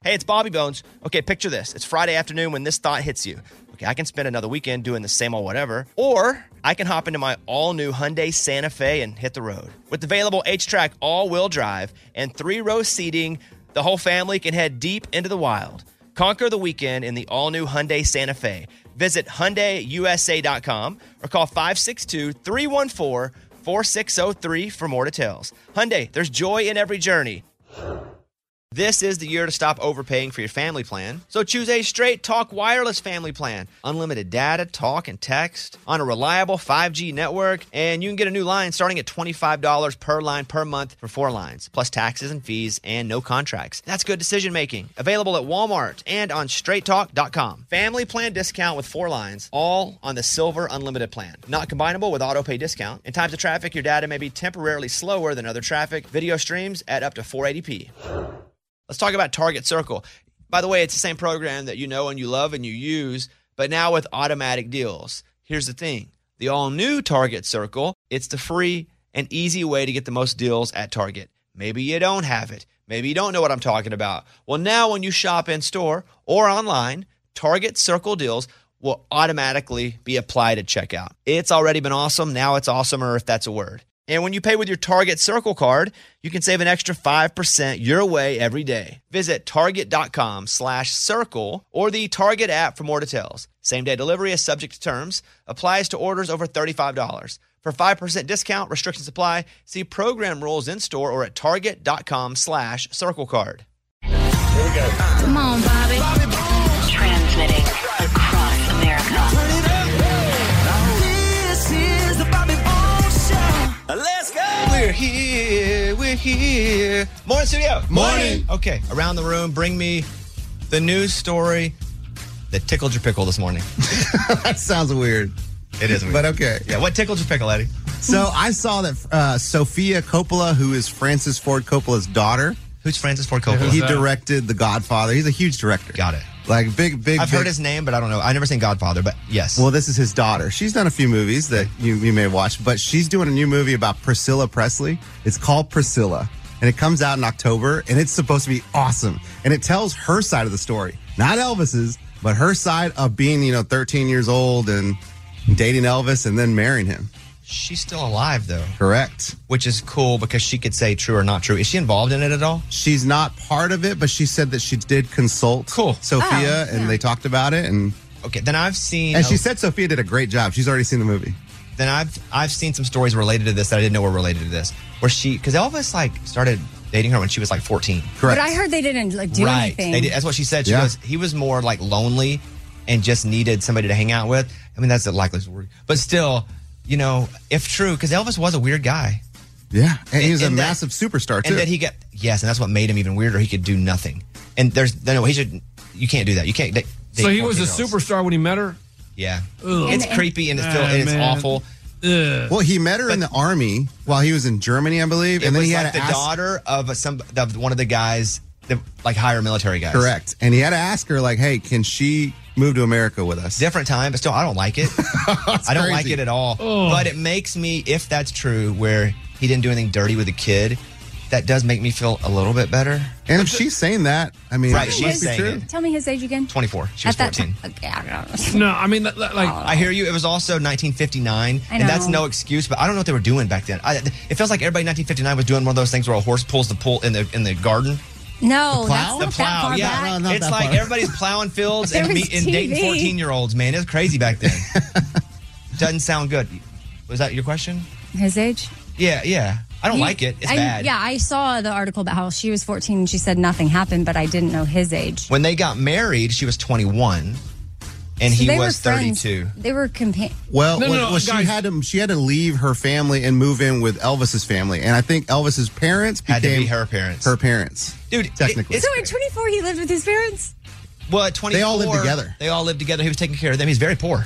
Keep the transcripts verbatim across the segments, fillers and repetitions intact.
Hey, it's Bobby Bones. Okay, picture this. It's Friday afternoon when this thought hits you. Okay, I can spend another weekend doing the same old whatever, or I can hop into my all-new Hyundai Santa Fe and hit the road. With available H-Track all-wheel drive and three-row seating, the whole family can head deep into the wild. Conquer the weekend in the all-new Hyundai Santa Fe. Visit Hyundai U S A dot com or call five six two, three one four, four six zero three for more details. Hyundai, there's joy in every journey. This is the year to stop overpaying for your family plan. So choose a Straight Talk Wireless family plan. Unlimited data, talk, and text on a reliable five G network. And you can get a new line starting at twenty-five dollars per line per month for four lines, plus taxes and fees and no contracts. That's good decision making. Available at Walmart and on straight talk dot com. Family plan discount with four lines, all on the Silver Unlimited plan. Not combinable with auto pay discount. In times of traffic, your data may be temporarily slower than other traffic. Video streams at up to four eighty p. Let's talk about Target Circle. By the way, it's the same program that you know and you love and you use, but now with automatic deals. Here's the thing. The all-new Target Circle, it's the free and easy way to get the most deals at Target. Maybe you don't have it. Maybe you don't know what I'm talking about. Well, now when you shop in-store or online, Target Circle deals will automatically be applied at checkout. It's already been awesome. Now it's awesomer, if that's a word. And when you pay with your Target Circle card, you can save an extra five percent your way every day. Visit target.com slash circle or the Target app for more details. Same-day delivery is subject to terms. Applies to orders over thirty-five dollars. For five percent discount, restrictions apply. See program rules in-store or at target.com slash circle card. Here we go. Come on, Bobby. Bobby Bones. Transmitting across America. Turn it up. This is the Bobby Bones Show. Let's go. We're here. We're here. Morning, studio. Morning. Okay, around the room, bring me the news story that tickled your pickle this morning. That sounds weird. It is weird. But okay. Yeah, what tickled your pickle, Eddie? So I saw that uh, Sofia Coppola, who is Francis Ford Coppola's daughter, Who's Francis Ford Coppola? he directed The Godfather. He's a huge director. Got it. Like big, big. I've big, heard his name, but I don't know. I've never seen Godfather, but yes. Well, this is his daughter. She's done a few movies that you, you may watch, but she's doing a new movie about Priscilla Presley. It's called Priscilla, and it comes out in October, and it's supposed to be awesome. And it tells her side of the story, not Elvis's, but her side of being, you know, thirteen years old and dating Elvis and then marrying him. She's still alive, though. Correct. Which is cool because she could say true or not true. Is she involved in it at all? She's not part of it, but she said that she did consult Cool. Sophia, Oh, and yeah. they talked about it. And, Okay, then I've seen... and she said Sophia did a great job. She's already seen the movie. Then I've I've seen some stories related to this that I didn't know were related to this. Where she... Because Elvis, like, started dating her when she was, like, fourteen. Correct. But I heard they didn't like do right. anything. They did, that's what she said. She Yeah. goes, he was more, like, lonely and just needed somebody to hang out with. I mean, that's the likeliest word. But still... You know, if true, because Elvis was a weird guy. Yeah. And he was And- a and that- massive superstar, too. And that he got, yes, and that's what made him even weirder. He could do nothing. And there's, no, he should, you can't do that. You can't date So he was a fourteen-year-olds. superstar when he met her? Yeah. Ugh. It's And- creepy and it's, Ah, still, and it's man. awful. Ugh. well, he met her in the army while he was in Germany, I believe. It and then was he like had to the ask. daughter of, a, some, of one of the guys, the, like higher military guys. Correct. And he had to ask her, like, hey, can she move to America with us? Different time, but still, I don't like it. I don't like crazy. it at all. Oh. But it makes me, if that's true, where he didn't do anything dirty with a kid, that does make me feel a little bit better. And if she's saying that, I mean, Right, it she's must be saying true. it. Tell me his age again. twenty-four. She was At that fourteen. time. Okay, I don't know. No, I mean, that- that- like, I hear you. It was also nineteen fifty-nine, I and that's know. no excuse. But I don't know what they were doing back then. I, it feels like everybody in nineteen fifty-nine was doing one of those things where a horse pulls the pull in the in the garden. No, The plow? that's The not that plow, far yeah. back. No, not It's that like far. everybody's plowing fields There and, was me, and dating T V. fourteen-year-olds. Man, it was crazy back then. Doesn't sound good. Was that your question? His age? Yeah, yeah. I don't You- like it. It's I- bad. Yeah, I saw the article about how she was fourteen and she said nothing happened, but I didn't know his age. When they got married, she was twenty-one, and So he they were was friends. thirty-two. They were compa- Well, No, no, well, no, well, she guys. had to she had to leave her family and move in with Elvis's family, and I think Elvis's parents Had to became be her parents. her parents. Dude, it- technically. it's- So at twenty-four, he lived with his parents? Well, at twenty-four, They all lived together. They all lived together. He was taking care of them. He's very poor.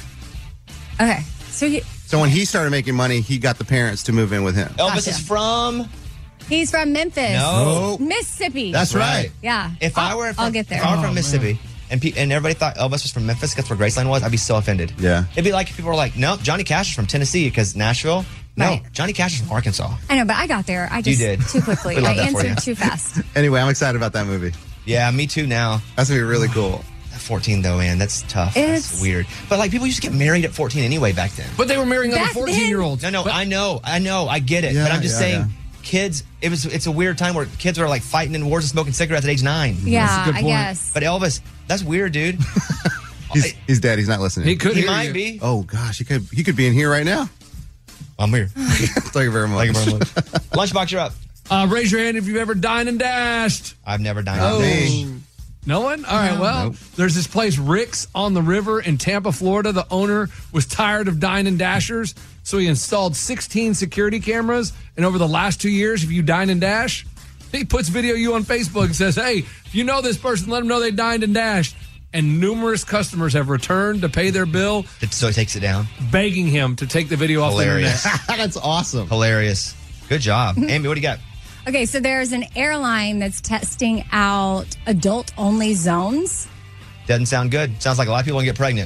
Okay. So he, So when he started making money, he got the parents to move in with him. Elvis Gotcha. is from... he's from Memphis. No. Mississippi. That's right. Yeah. If I I'll- were from, I'll get there. If I were from Oh, Mississippi and pe- and everybody thought Elvis was from Memphis, that's where Graceland was, I'd be so offended. Yeah. It'd be like if people were like, nope, Johnny Cash is from Tennessee because Nashville. No, Right. Johnny Cash is from Arkansas. I know, but I got there. I just did. too quickly. We love I that for answered you. too fast. Anyway, I'm excited about that movie. Yeah, me too now. That's gonna be really cool. At fourteen though, man, that's tough. It's- That's weird. But like people used to get married at fourteen anyway back then. But they were marrying other Back then- fourteen-year-olds. No, no, I know, I know, I get it. Yeah, but I'm just yeah, saying, yeah. kids. It was. It's a weird time where kids are like fighting in wars and smoking cigarettes at age nine. Yeah, a good I point. guess. But Elvis, that's weird, dude. He's, he's dead. He's not listening. He could he hear might you. be. Oh gosh, he could. He could be in here right now. I'm here. Thank you very much. Thank you very much. Lunchbox, you're up. Uh, raise your hand if you've ever dined and dashed. I've never dined. Not on me. Dash. No one? All right, well, Nope. there's this place, Rick's on the River in Tampa, Florida. The owner was tired of dine and dashers, so he installed sixteen security cameras. And over the last two years, if you dine and dash, he puts video of you on Facebook and says, hey, if you know this person, let them know they dined and dashed. And numerous customers have returned to pay their bill, So he takes it down. begging him to take the video off Hilarious. the internet. That's awesome. Hilarious. Good job. Amy, what do you got? Okay, so there's an airline that's testing out adult-only zones. Doesn't sound good. Sounds like a lot of people want to get pregnant.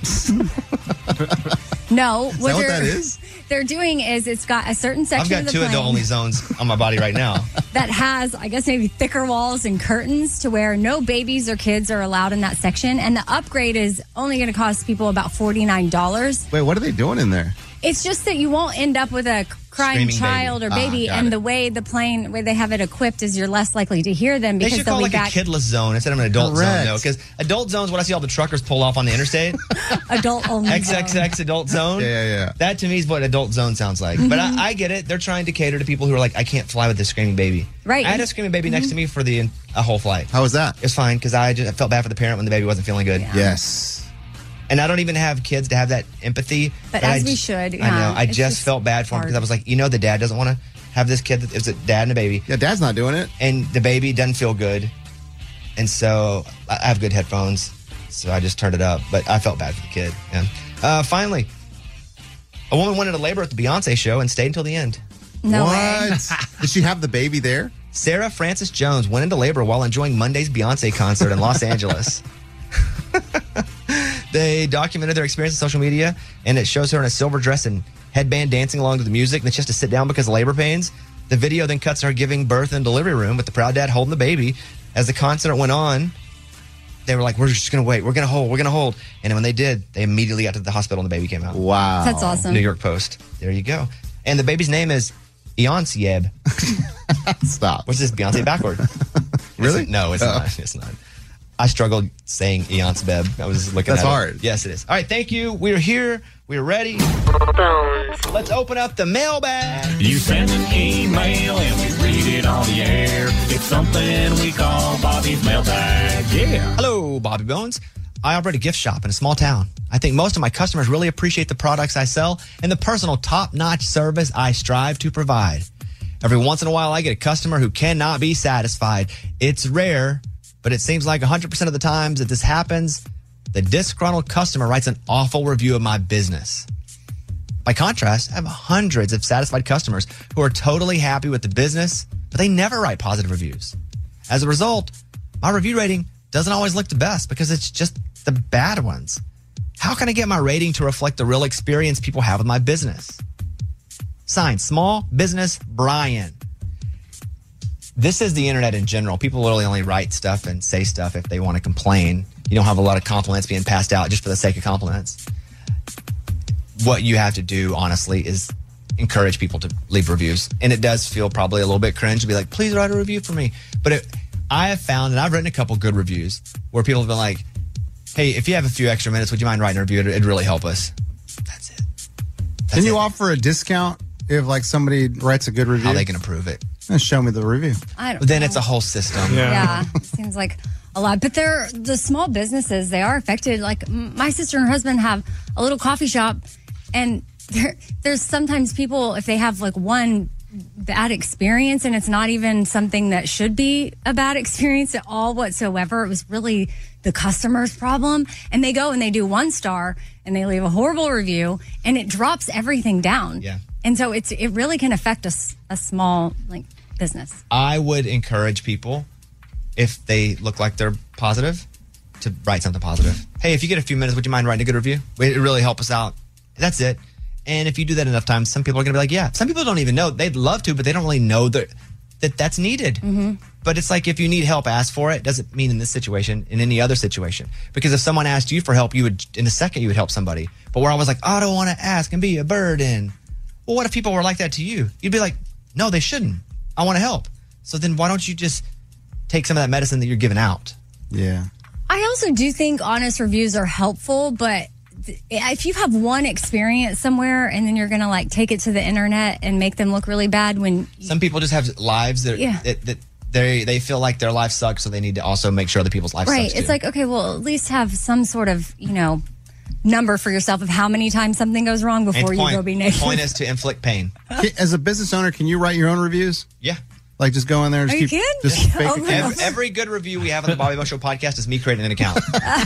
No, Is that what that is? They're doing is it's got a certain I've section got of the two plane adult only zones on my body right now. that has, I guess, maybe thicker walls and curtains to where no babies or kids are allowed in that section. And the upgrade is only going to cost people about forty-nine dollars. Wait, what are they doing in there? It's just that you won't end up with a crying Screaming child baby. or baby, Ah, got and it. the way the plane, where they have it equipped, is you're less likely to hear them They because should they'll call be it like back a kidless zone instead of an adult Correct. zone, though. Because adult zones, what I see all the truckers pull off on the interstate, adult only. X X X adult zone. Yeah, yeah, yeah. That to me is what adult zone sounds like. But I, I get it. They're trying to cater to people who are like, I can't fly with this screaming baby. Right. I had a screaming baby next to me for the a whole flight. How was that? It was fine because I just I felt bad for the parent when the baby wasn't feeling good. Yes. And I don't even have kids to have that empathy. But I as we j- should, I know. yeah. I It's just, just felt bad for him hard. because I was like, you know, the dad doesn't want to have this kid. That, it's a dad and a baby. Yeah, Dad's not doing it. And the baby doesn't feel good. And so I I have good headphones. So I just turned it up. But I felt bad for the kid. Yeah. Uh, finally, a woman went into labor at the Beyonce show and stayed until the end. No what? way. Did she have the baby there? Sarah Frances Jones went into labor while enjoying Monday's Beyonce concert in Los Angeles. They documented their experience on social media, and it shows her in a silver dress and headband dancing along to the music, and then she has to sit down because of labor pains. The video then cuts to her giving birth in the delivery room with the proud dad holding the baby. As the concert went on, they were like, we're just going to wait. We're going to hold. We're going to hold. And when they did, they immediately got to the hospital and the baby came out. Wow. That's awesome. New York Post. There you go. And the baby's name is Beyonce, Stop. which is Beyonce backward. Really? It's- no, it's Oh. not. It's not. I struggled saying Eonce Beb. I was looking That's at it. hard. Yes, it is. All right, thank you. We're here. We're ready. Bones. Let's open up the mailbag. You send an email and we read it on the air. It's something we call Bobby's mailbag. Yeah. Hello, Bobby Bones. I operate a gift shop in a small town. I think most of my customers really appreciate the products I sell and the personal top-notch service I strive to provide. Every once in a while, I get a customer who cannot be satisfied. It's rare, but it seems like one hundred percent of the times that this happens, the disgruntled customer writes an awful review of my business. By contrast, I have hundreds of satisfied customers who are totally happy with the business, but they never write positive reviews. As a result, my review rating doesn't always look the best because it's just the bad ones. How can I get my rating to reflect the real experience people have with my business? Signed, Small Business Brian. This is the internet in general. People literally only write stuff and say stuff if they want to complain. You don't have a lot of compliments being passed out just for the sake of compliments. What you have to do, honestly, is encourage people to leave reviews. And it does feel probably a little bit cringe to be like, please write a review for me. But it, I have found, and I've written a couple good reviews where people have been like, hey, if you have a few extra minutes, would you mind writing a review? It'd, it'd really help us. That's it. That's Can you it. offer a discount if like somebody writes a good review? How they can approve it. Eh, Show me the review. I don't But then know. it's a whole system. Yeah, seems like a lot. But they're the small businesses. They are affected. Like m- my sister and her husband have a little coffee shop, and there, there's sometimes people, if they have like one bad experience, and it's not even something that should be a bad experience at all whatsoever. It was really the customer's problem, and they go and they do one star and they leave a horrible review, and it drops everything down. Yeah. And so it's it really can affect a, s- a small like business. I would encourage people, if they look like they're positive, to write something positive. Hey, if you get a few minutes, would you mind writing a good review? It really help us out. That's it. And if you do that enough times, some people are going to be like, yeah. Some people don't even know. They'd love to, but they don't really know that, that that's needed. But But it's like if you need help, ask for it. Doesn't mean in this situation, in any other situation. Because if someone asked you for help, you would, in a second, you would help somebody. But we're always like, I don't want to ask and be a burden. Well, what if people were like that to you? You'd be like, no, they shouldn't. I want to help. So then why don't you just take some of that medicine that you're giving out? Yeah. I also do think honest reviews are helpful, but th- if you have one experience somewhere and then you're going to like take it to the internet and make them look really bad when you, Some people just have lives that, Yeah. that, that they they feel like their life sucks, so they need to also make sure other people's lives right, sucks too. it's like, okay, well, at least have some sort of, you know, number for yourself of how many times something goes wrong before And you point, go be naked. point is to inflict pain. As a business owner, can you write your own reviews? Yeah. Like just go in there and Oh, just you keep can? just fake Oh, accounts? Every, every good review we have on the Bobby Bones Show podcast is me creating an account.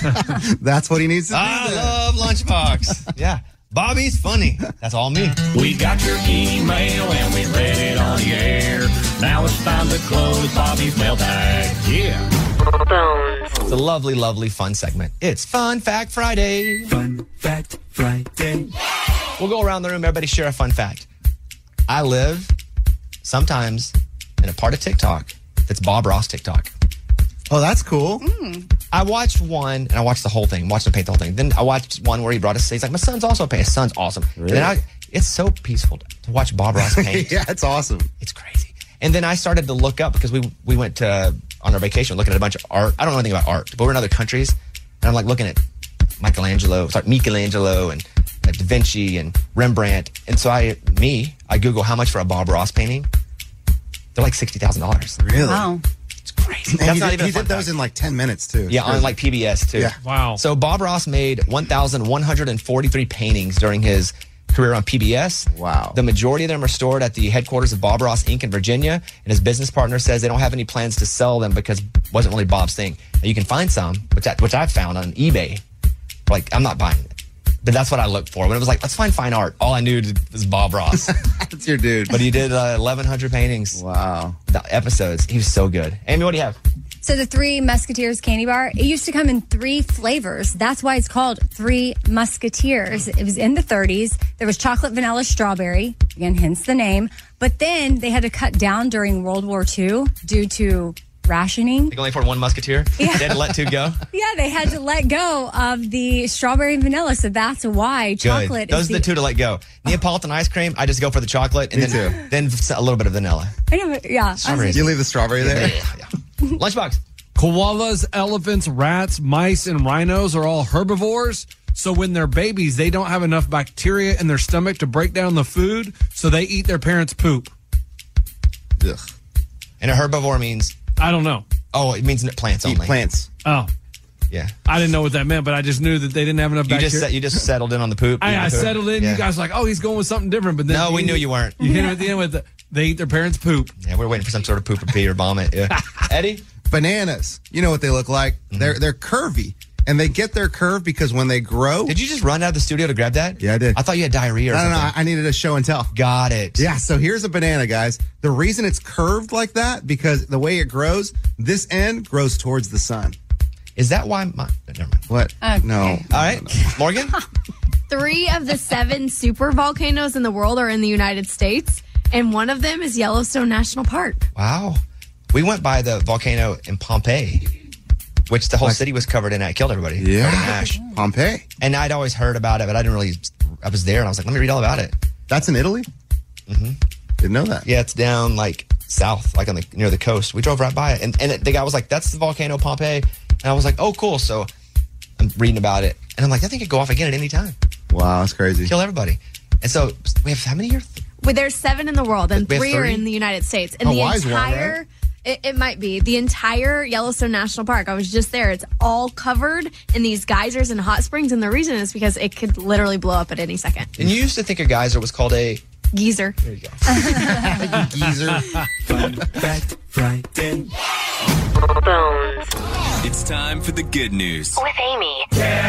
That's what he needs to do. I then. love Lunchbox. Yeah. Bobby's funny. That's all me. We got your email and we read it on the air. Now it's time to close Bobby's mailbag. Yeah. It's a lovely, lovely, fun segment. It's Fun Fact Friday. Fun Fact Friday. We'll go around the room. Everybody share a fun fact. I live sometimes in a part of TikTok that's Bob Ross TikTok. Oh, that's cool. I watched one, and I watched the whole thing, watched him paint the whole thing. Then I watched one where he brought us, he's like, my son's also painting. His son's awesome. And then I, it's so peaceful to, to watch Bob Ross paint. Yeah, it's awesome. It's crazy. And then I started to look up because we we went to, on our vacation, looking at a bunch of art. I don't know anything about art, but we're in other countries. And I'm like looking at Michelangelo, sorry, Michelangelo and uh, Da Vinci and Rembrandt. And so I, me, I Google how much for a Bob Ross painting. They're like sixty thousand dollars. Really? Wow. It's crazy. And That's he not did, even he a fun did those fact. in like ten minutes too. It's Yeah, on crazy. like P B S too. Yeah. Wow. So Bob Ross made one thousand one hundred forty-three paintings during his career on P B S. Wow. The majority of them are stored at the headquarters of Bob Ross Incorporated in Virginia, and his business partner says they don't have any plans to sell them because it wasn't really Bob's thing. Now, you can find some, which, I, which I've found on eBay. Like, I'm not buying it. But that's what I looked for. When it was like, let's find fine art, all I knew was Bob Ross. That's your dude. But he did uh, eleven hundred paintings, Wow. the episodes. He was so good. Amy, what do you have? So the Three Musketeers candy bar, it used to come in three flavors. That's why it's called Three Musketeers. It was in the thirties. There was chocolate, vanilla, strawberry. Again, hence the name. But then they had to cut down during World War Two due to rationing. You can only afford one musketeer? Yeah. They had to let two go? Yeah, they had to let go of the strawberry and vanilla. So that's why chocolate Good. Those is are the two to let go. Neapolitan ice cream, I just go for the chocolate and Me then too. then a little bit of vanilla. I know, yeah. I was Strawberry. You leave the strawberry there? Yeah, yeah. Lunchbox. Koalas, elephants, rats, mice, and rhinos are all herbivores. So when they're babies, they don't have enough bacteria in their stomach to break down the food, so they eat their parents' poop. Ugh. And a herbivore means, I don't know. oh, it means plants Eat only. plants. Oh, Yeah. I didn't know what that meant, but I just knew that they didn't have enough You bacteria. just set, you just settled in on the poop. I, I eating poop. settled in. Yeah. You guys were like, oh, he's going with something different. But then No, we knew you weren't. You hit him at the end with the, they eat their parents' poop. Yeah, we're waiting for some sort of poop or pee or vomit. Yeah. Eddie? Bananas. You know what they look like? Mm-hmm. They're they're curvy. And they get their curve because when they grow. Did you just run out of the studio to grab that? Yeah, I did. I thought you had diarrhea or I don't know. something. I, I needed a show and tell. Got it. Yeah, so here's a banana, guys. The reason it's curved like that, because the way it grows, this end grows towards the sun. Is that why my... Never mind. What? Okay. No. All right. Morgan? Three of the seven super volcanoes in the world are in the United States, and one of them is Yellowstone National Park. Wow. We went by the volcano in Pompeii, which the whole Like- city was covered in. It killed everybody. Yeah. Covered in ash. Pompeii. And I'd always heard about it, but I didn't really... I was there, and I was like, let me read all about it. That's in Italy? Mm-hmm. Didn't know that. Yeah, it's down, like, south, like on the near the coast. We drove right by it. And, and it, the guy was like, that's the volcano Pompeii. And I was like, oh, cool. So I'm reading about it. And I'm like, that thing could go off again at any time. Wow, that's crazy. Kill everybody. And so we have how many here? Well, there's seven in the world, and We have three are three? in the United States. And Hawaii's the one, entire, right? it, it might be the entire Yellowstone National Park. I was just there. It's all covered in these geysers and hot springs, and the reason is because it could literally blow up at any second. And you used to think a geyser was called a... Geezer. There you go. Geezer. Fun Fact Friday. Bones It's time for the good news. with Amy.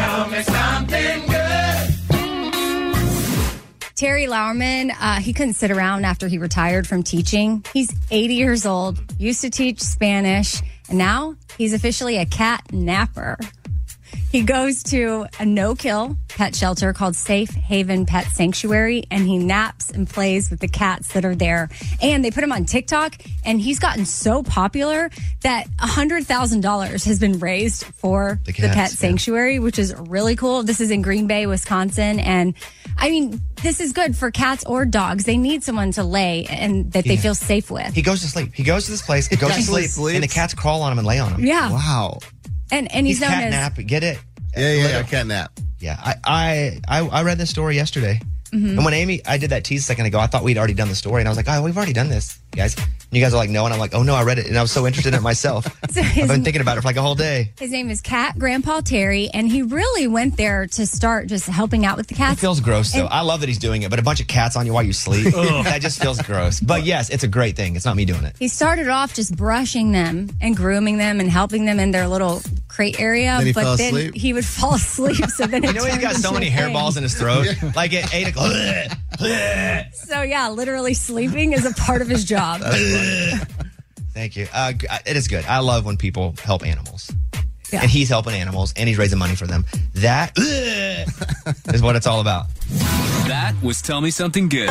Terry Lauerman, uh, he couldn't sit around after he retired from teaching. He's eighty years old, used to teach Spanish, and now he's officially a cat napper. He goes to a no-kill pet shelter called Safe Haven Pet Sanctuary, and he naps and plays with the cats that are there. And they put him on TikTok, and he's gotten so popular that one hundred thousand dollars has been raised for The the, cats, pet yeah. sanctuary, which is really cool. This is in Green Bay, Wisconsin. And I mean, this is good for cats or dogs. They need someone to lay and that they Yeah. feel safe with. He goes to sleep. He goes to this place, goes to actually sleep, and the sleeps? cats crawl on him and lay on him. Yeah. Wow. And and he's, He's known cat as nap. Get it? Yeah, yeah, yeah. Cat nap. Yeah, I, I, I, I read this story yesterday. Mm-hmm. And when Amy, I did that tease a second ago, I thought we'd already done the story. And I was like, oh, we've already done this, guys. And you guys are like, no. And I'm like, oh, no, I read it. And I was so interested in it myself. So I've his- been thinking about it for like a whole day. His name is Cat Grandpa Terry, and he really went there to start just helping out with the It cats. feels gross, though. And- I love that he's doing it, but a bunch of cats on you while you sleep, that just feels gross. But yes, it's a great thing. It's not me doing it. He started off just brushing them and grooming them and helping them in their little crate area, Then he but fell then asleep? he would fall asleep. So then it You know, he's turned got so into many a thing. hairballs in his throat. Like at eight o'clock. So yeah, literally sleeping is a part of his job. Thank you. Uh, g- it is good. I love when people help animals. Yeah. And he's helping animals and he's raising money for them. That is what it's all about. That was Tell Me Something Good.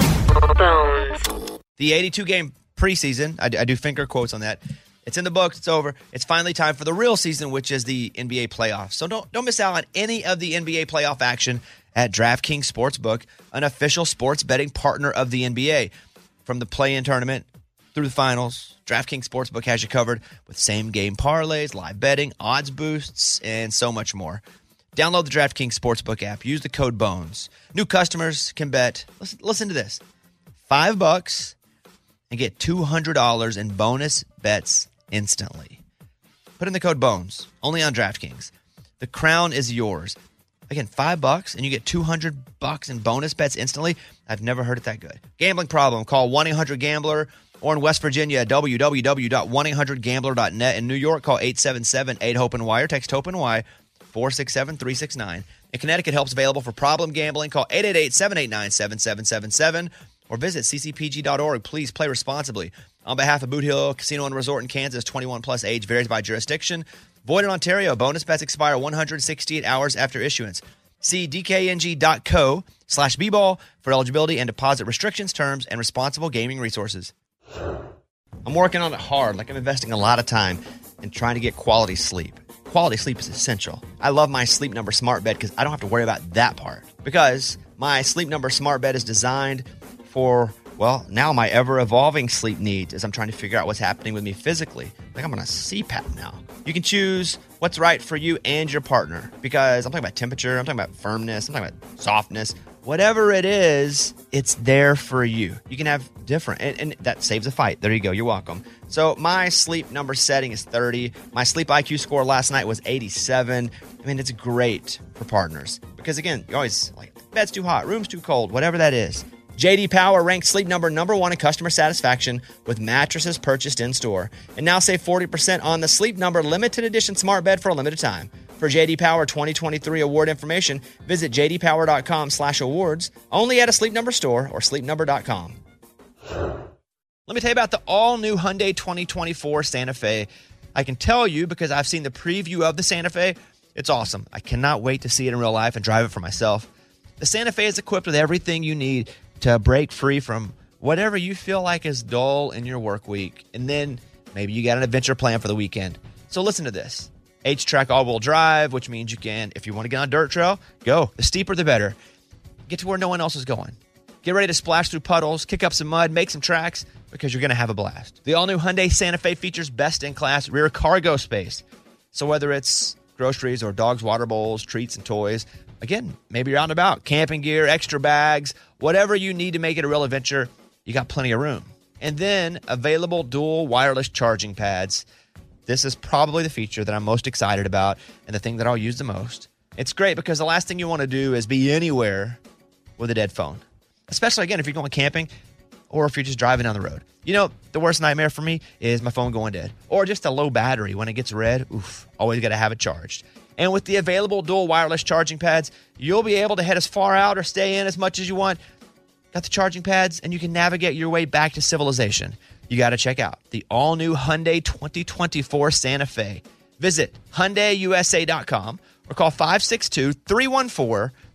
The eighty-two game preseason, I do, I do finger quotes on that. It's in the books. It's over. It's finally time for the real season, which is the N B A playoffs. So don't don't miss out on any of the N B A playoff action at DraftKings Sportsbook, an official sports betting partner of the N B A. From the play-in tournament through the finals, DraftKings Sportsbook has you covered with same-game parlays, live betting, odds boosts, and so much more. Download the DraftKings Sportsbook app. Use the code BONES. New customers can bet, listen, listen to this, five bucks and get two hundred dollars in bonus bets instantly. Put in the code BONES, only on DraftKings. The crown is yours. Again, five bucks and you get two hundred bucks in bonus bets instantly. I've never heard it that good. Gambling problem? Call one eight hundred gambler, or in West Virginia at w w w dot one eight hundred gambler dot net. In New York, call eight seven seven eight hope and Y or text HOPE and Y four six seven three six nine. In Connecticut, help's available for problem gambling. Call eight eight eight seven eight nine seven seven seven seven or visit c c p g dot org. Please play responsibly. On behalf of Boot Hill Casino and Resort in Kansas, twenty-one plus age varies by jurisdiction. Void in Ontario. Bonus bets expire one hundred sixty-eight hours after issuance. See d k n g dot co slash b ball for eligibility and deposit restrictions, terms, and responsible gaming resources. I'm working on it hard. Like I'm investing a lot of time in trying to get quality sleep. Quality sleep is essential. I love my Sleep Number smart bed because I don't have to worry about that part. Because my Sleep Number smart bed is designed for, well, now my ever-evolving sleep needs as I'm trying to figure out what's happening with me physically. Like I'm on a C PAP now. You can choose what's right for you and your partner because I'm talking about temperature, I'm talking about firmness, I'm talking about softness. Whatever it is, it's there for you. You can have different, and, and that saves a fight. There you go. You're welcome. So my Sleep Number setting is thirty. My Sleep I Q score last night was eighty-seven. I mean, it's great for partners because, again, you always like, bed's too hot, room's too cold, whatever that is. J D Power ranks Sleep Number number one in customer satisfaction with mattresses purchased in-store. And now save forty percent on the Sleep Number limited edition smart bed for a limited time. For J D Power twenty twenty-three award information, visit j d power dot com slash awards, only at a Sleep Number store or sleep number dot com. Let me tell you about the all-new Hyundai twenty twenty-four Santa Fe. I can tell you because I've seen the preview of the Santa Fe. It's awesome. I cannot wait to see it in real life and drive it for myself. The Santa Fe is equipped with everything you need to break free from whatever you feel like is dull in your work week. And then maybe you got an adventure plan for the weekend. So listen to this. H-Track all-wheel drive, which means you can, if you want to get on a dirt trail, go. The steeper, the better. Get to where no one else is going. Get ready to splash through puddles, kick up some mud, make some tracks, because you're going to have a blast. The all-new Hyundai Santa Fe features best-in-class rear cargo space. So whether it's groceries or dogs' water bowls, treats, and toys, again, maybe you're out and about, camping gear, extra bags, whatever you need to make it a real adventure, you got plenty of room. And then available dual wireless charging pads. This is probably the feature that I'm most excited about and the thing that I'll use the most. It's great because the last thing you want to do is be anywhere with a dead phone, especially, again, if you're going camping or if you're just driving down the road. You know, the worst nightmare for me is my phone going dead or just a low battery. When it gets red, oof, always got to have it charged. And with the available dual wireless charging pads, you'll be able to head as far out or stay in as much as you want. Got the charging pads, and you can navigate your way back to civilization. You got to check out the all-new Hyundai twenty twenty-four Santa Fe. Visit Hyundai U S A dot com or call five six two, three one four,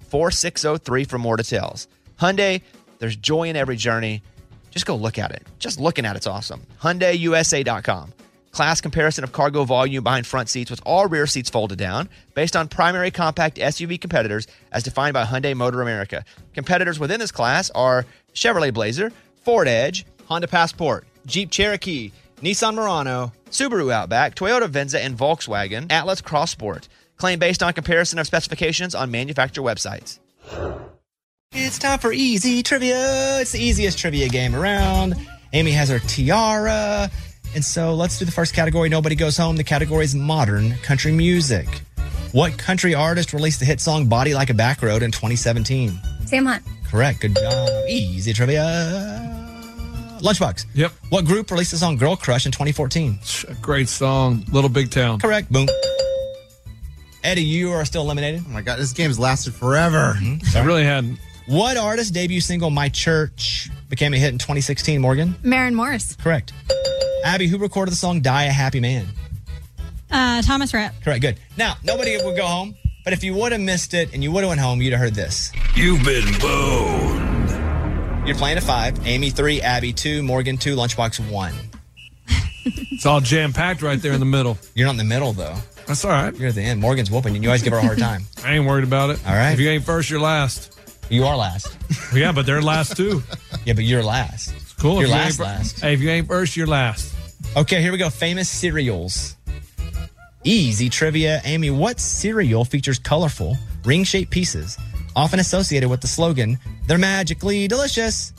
four six zero three for more details. Hyundai, there's joy in every journey. Just go look at it. Just looking at it's awesome. Hyundai U S A dot com. Class comparison of cargo volume behind front seats with all rear seats folded down based on primary compact S U V competitors as defined by Hyundai Motor America. Competitors within this class are Chevrolet Blazer, Ford Edge, Honda Passport, Jeep Cherokee, Nissan Murano, Subaru Outback, Toyota Venza, and Volkswagen Atlas Cross Sport. Claim based on comparison of specifications on manufacturer websites. It's time for easy trivia. It's the easiest trivia game around. Amy has her tiara. And so let's do the first category. Nobody goes home. The category is modern country music. What country artist released the hit song Body Like a Back Road in twenty seventeen? Sam Hunt. Correct. Good job. Easy trivia. Lunchbox. Yep. What group released the song Girl Crush in twenty fourteen? A great song, Little Big Town. Correct. Boom. Eddie, you are still eliminated. Oh my God, this game's lasted forever. Mm-hmm. I really hadn't. What artist debut single My Church became a hit in twenty sixteen, Morgan? Maren Morris. Correct. Abby, who recorded the song Die a Happy Man? Uh, Thomas Rhett. Correct. Good. Now, nobody would go home, but if you would have missed it and you would have went home, you'd have heard this. You've been boned. You're playing at five. Amy, three. Abby, two. Morgan, two. Lunchbox, one. It's all jam-packed right there in the middle. You're not in the middle, though. That's all right. You're at the end. Morgan's whooping you. You always give her a hard time. I ain't worried about it. All right. If you ain't first, you're last. You are last. Yeah, but they're last, too. Yeah, but you're last. It's cool. You're If you last, ain't- last. Hey, if you ain't first, you're last. Okay, here we go. Famous cereals. Easy trivia. Amy, what cereal features colorful, ring-shaped pieces, often associated with the slogan, "They're magically delicious"?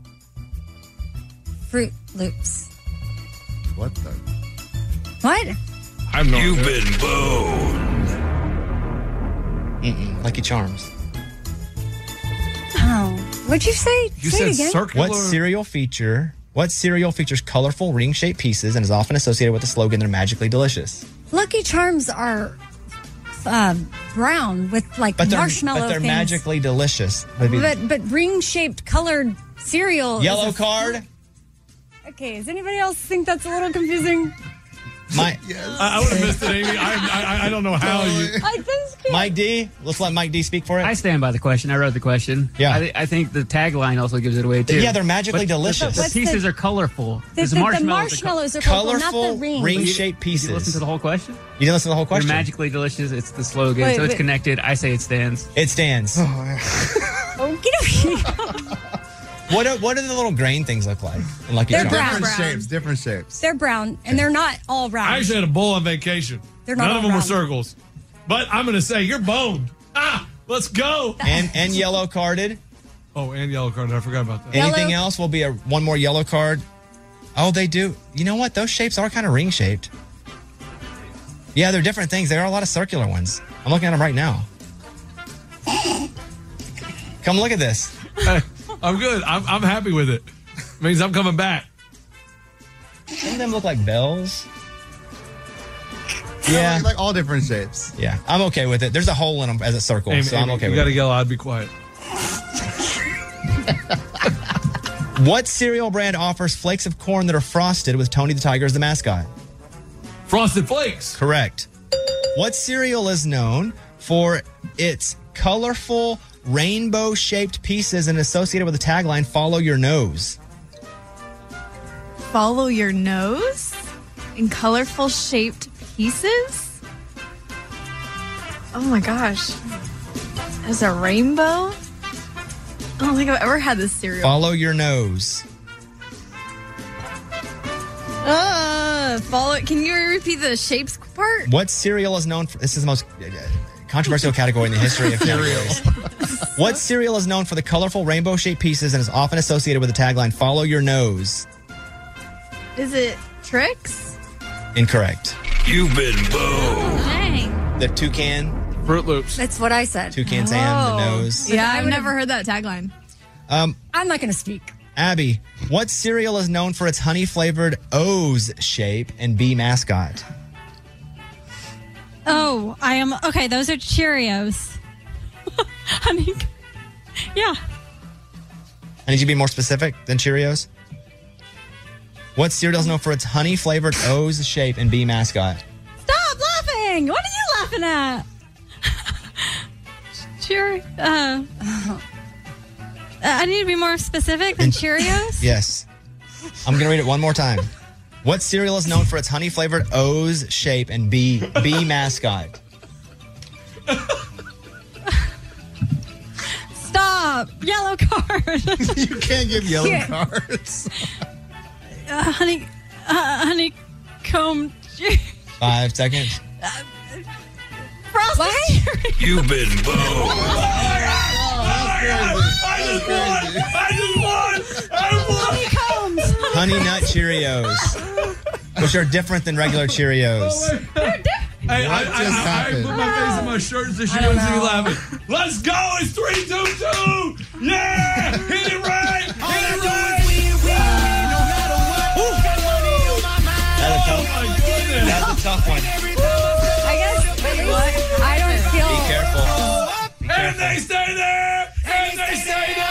Fruit Loops. What the? What? I'm not. You've been boned. Mm-mm. Lucky Charms. Oh. What'd you say? You say said it again. circular. What cereal feature? What cereal features colorful, ring-shaped pieces and is often associated with the slogan, "They're magically delicious"? Lucky Charms are uh, brown with like But they're, marshmallow but they're things. magically delicious. Maybe- But but ring shaped colored cereal. is Yellow a- card. Okay, does anybody else think that's a little confusing? My, I, I would have missed it, Amy. I, I, I don't know how you. I just can't. Mike D. Let's let Mike D speak for it. I stand by the question. I wrote the question. Yeah. I, th- I think the tagline also gives it away too. Yeah, they're magically But delicious. The, What's the pieces the- are colorful. The, There's the, the marshmallows are co- marshmallows are colorful, Colorful, not the rings. ring-shaped Did you listen pieces. to the whole question? You didn't listen to the whole They're question? magically delicious. It's the slogan, Wait, so it's wait. connected. I say it stands. It stands. Oh, get over What do, what do the little grain things look like in Lucky They're Charms? brown. Different Brown. shapes, different shapes. They're brown, and they're not all round. I actually had a bull on vacation. They're not None all of them were round. circles. But I'm going to say you're boned. Ah, let's go. And and yellow carded. Oh, and yellow card. I forgot about that. Anything Yellow. else will be a one more yellow card. Oh, they do. You know what? Those shapes are kind of ring shaped. Yeah, they're different things. There are a lot of circular ones. I'm looking at them right now. Come look at this. Hey, I'm good. I'm, I'm happy with it. Means I'm coming back. Some of them look like bells. Yeah, Like all different shapes. yeah. I'm okay with it. There's a hole in them as a circle, Amy, so I'm Amy, okay you with got to it. yell. I'd be quiet. What cereal brand offers flakes of corn that are frosted with Tony the Tiger as the mascot? Frosted Flakes. Correct. What cereal is known for its colorful, rainbow-shaped pieces and associated with the tagline, "Follow your nose"? Follow your nose in colorful shaped pieces. Oh my gosh. As a rainbow? I don't think I've ever had this cereal. Follow your nose. Uh, follow. Can you repeat the shapes part? What cereal is known for... This is the most uh, controversial category in the history of categories. What cereal is known for the colorful rainbow-shaped pieces and is often associated with the tagline, "Follow your nose"? Is it Trix? Incorrect. You've been boned. Dang. The toucan, Fruit Loops. That's what I said. toucan Sam, the nose. Yeah, I I've would've- never heard that tagline. Um, I'm not going to speak. Abby, what cereal is known for its honey-flavored O's shape and bee mascot? Oh, I am. Okay, those are Cheerios. Honey. Yeah. I need you to be more specific than Cheerios. What cereal is known for its honey-flavored O's shape and bee mascot? Stop laughing. What are you laughing at? Cheer. Uh, I need to be more specific than Cheerios. Yes. I'm going to read it one more time. What cereal is known for its honey-flavored O's shape and bee, bee mascot? Stop. Yellow card. You can't give yellow Yeah. cards. uh, honey, uh, honeycomb. Five seconds. Frosted Cheerios. You've been boned. Honeycombs. Honey Nut Cheerios, which are different than regular Cheerios. Hey, I, I, just I, I happened? put my face in my shirt so she doesn't see me laughing. Let's go! It's three, two, two! Yeah! Hit it right! Hit it right! That's a tough, Oh my goodness! that's a tough one. I guess I don't feel. Be careful. And they stay there! And they stay there!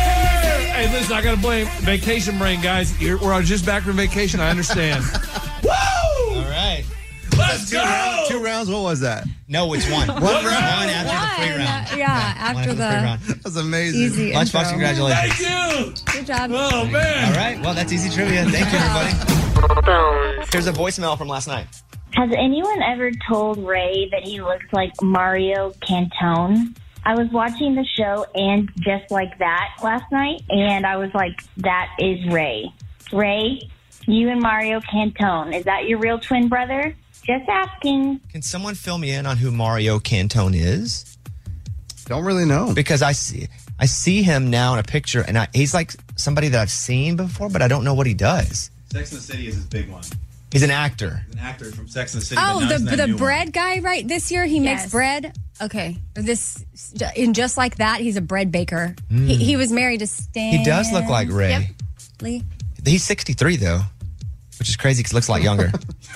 Hey, listen, I gotta blame vacation brain, guys. You're, we're just back from vacation. I understand. Woo! All right. Let's Two go! rounds, two rounds. What was that? No, which one? One round. One after the free One, round. yeah, One after the the- free round. That was amazing. Easy Lunchbox, intro. congratulations. Thank you! Good job. Oh, man. All right. Well, that's easy trivia. Thank you, everybody. Here's a voicemail from last night. Has anyone ever told Ray that he looks like Mario Cantone? I was watching the show And Just Like That last night, and I was like, that is Ray. Ray, you and Mario Cantone, is that your real twin brother? Just asking. Can someone fill me in on who Mario Cantone is? Don't really know. Because I see I see him now in a picture, and I, he's like somebody that I've seen before, but I don't know what he does. Sex and the City is his big one. He's an actor. He's an actor from Sex and the City. Oh, but now the he's in that the new bread one. guy, right? This year he Yes. makes bread. Okay, this in Just Like That, he's a bread baker. He, he was married to Stan. He does look like Ray. Yep. Lee. He's sixty-three though, which is crazy because he looks a lot younger.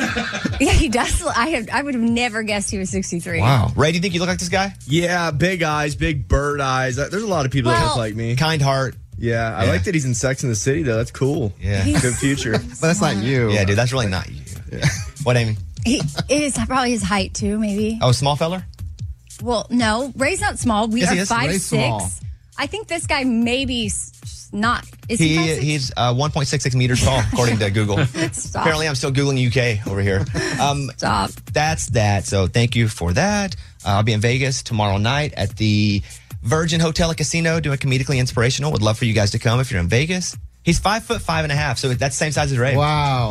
Yeah, he does. look- I have. I would have never guessed he was sixty-three. Wow. Ray, do you think you look like this guy? Yeah, big eyes, big bird eyes. There's a lot of people that Well- look like me. Kind heart. Yeah, I Yeah. like that he's in Sex and the City, though. That's cool. Yeah. He's Good future. But that's not you. Yeah, dude, that's really not you. What, Amy? He it is probably his height too. Maybe. Oh, small feller? Well, no, Ray's not small. We Yes, he are is. five Ray's six. small. I think this guy maybe s- not. Is he? He five six? he's uh, one point six six meters tall, according to Google. Stop. Apparently, I'm still Googling U K over here. Um, Stop. That's that. So thank you for that. Uh, I'll be in Vegas tomorrow night at the Virgin Hotel and Casino doing Comedically Inspirational. Would love for you guys to come if you're in Vegas. He's five foot five and a half, so that's the same size as Ray. Wow.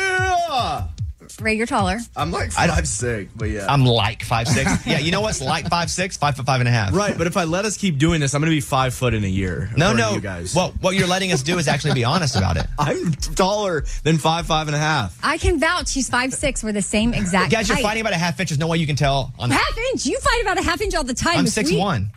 Yeah! Ray, you're taller. I'm like I don't- five six, but yeah. I'm like five six. Yeah, you know what's like five six? Five foot five and a half. right, but if I let us keep doing this, I'm going to be five foot in a year. No, according to no. You guys. Well, what you're letting us do is actually be honest about it. I'm taller than five, five and a half. I can vouch. He's five six. We're the same exact. Guys, you're height. fighting about a half inch. There's no way you can tell. On half inch. You fight about a half inch all the time. I'm If six we- one.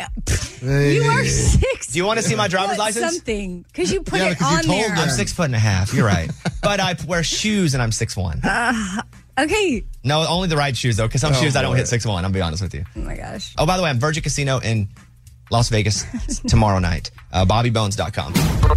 You are six. Do you want to see my driver's What, license? Something because you put Yeah, it because you on told there. I'm six foot and a half. You're right. But I wear shoes and I'm six one. Uh, okay. No, only the right shoes though, because some Oh, shoes I don't boy. hit six one. I'll be honest with you. Oh my gosh. Oh, by the way, I'm Virgin Casino in Las Vegas tomorrow night. Uh, Bobby Bones dot com.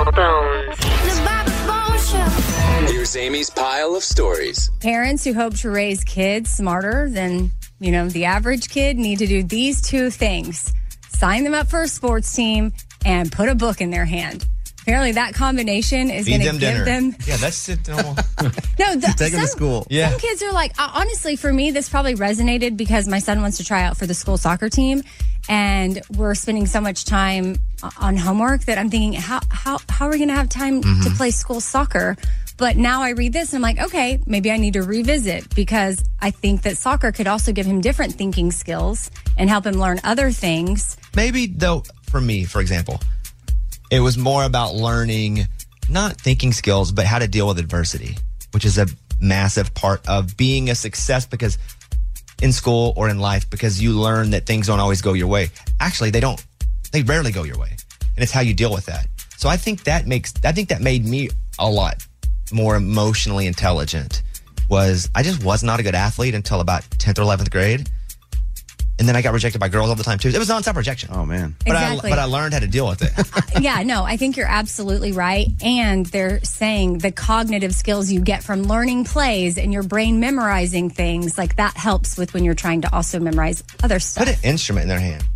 Here's Amy's pile of stories. Parents who hope to raise kids smarter than, you know, the average kid need to do these two things. Sign them up for a sports team and put a book in their hand. Apparently that combination is going Feed to them give dinner. them Yeah, that's it. normal. No, the, Take them to some- school. Yeah. Some kids are like, uh, honestly, for me, this probably resonated because my son wants to try out for the school soccer team, and we're spending so much time o- on homework that I'm thinking, how how how are we going to have time to Mm-hmm. play school soccer? But now I read this and I'm like, okay, maybe I need to revisit because I think that soccer could also give him different thinking skills and help him learn other things. Maybe though, for me, for example, it was more about learning not thinking skills, but how to deal with adversity, which is a massive part of being a success because in school or in life, because you learn that things don't always go your way. Actually, they don't, they rarely go your way. And it's how you deal with that. So I think that makes, I think that made me a lot more emotionally intelligent. Was I just was not a good athlete until about tenth or eleventh grade. And then I got rejected by girls all the time too. It was nonstop rejection. Oh man. But Exactly. I but I learned how to deal with it. Yeah, no, I think you're absolutely right. And they're saying the cognitive skills you get from learning plays and your brain memorizing things, like that helps with when you're trying to also memorize other stuff. Put an instrument in their hand.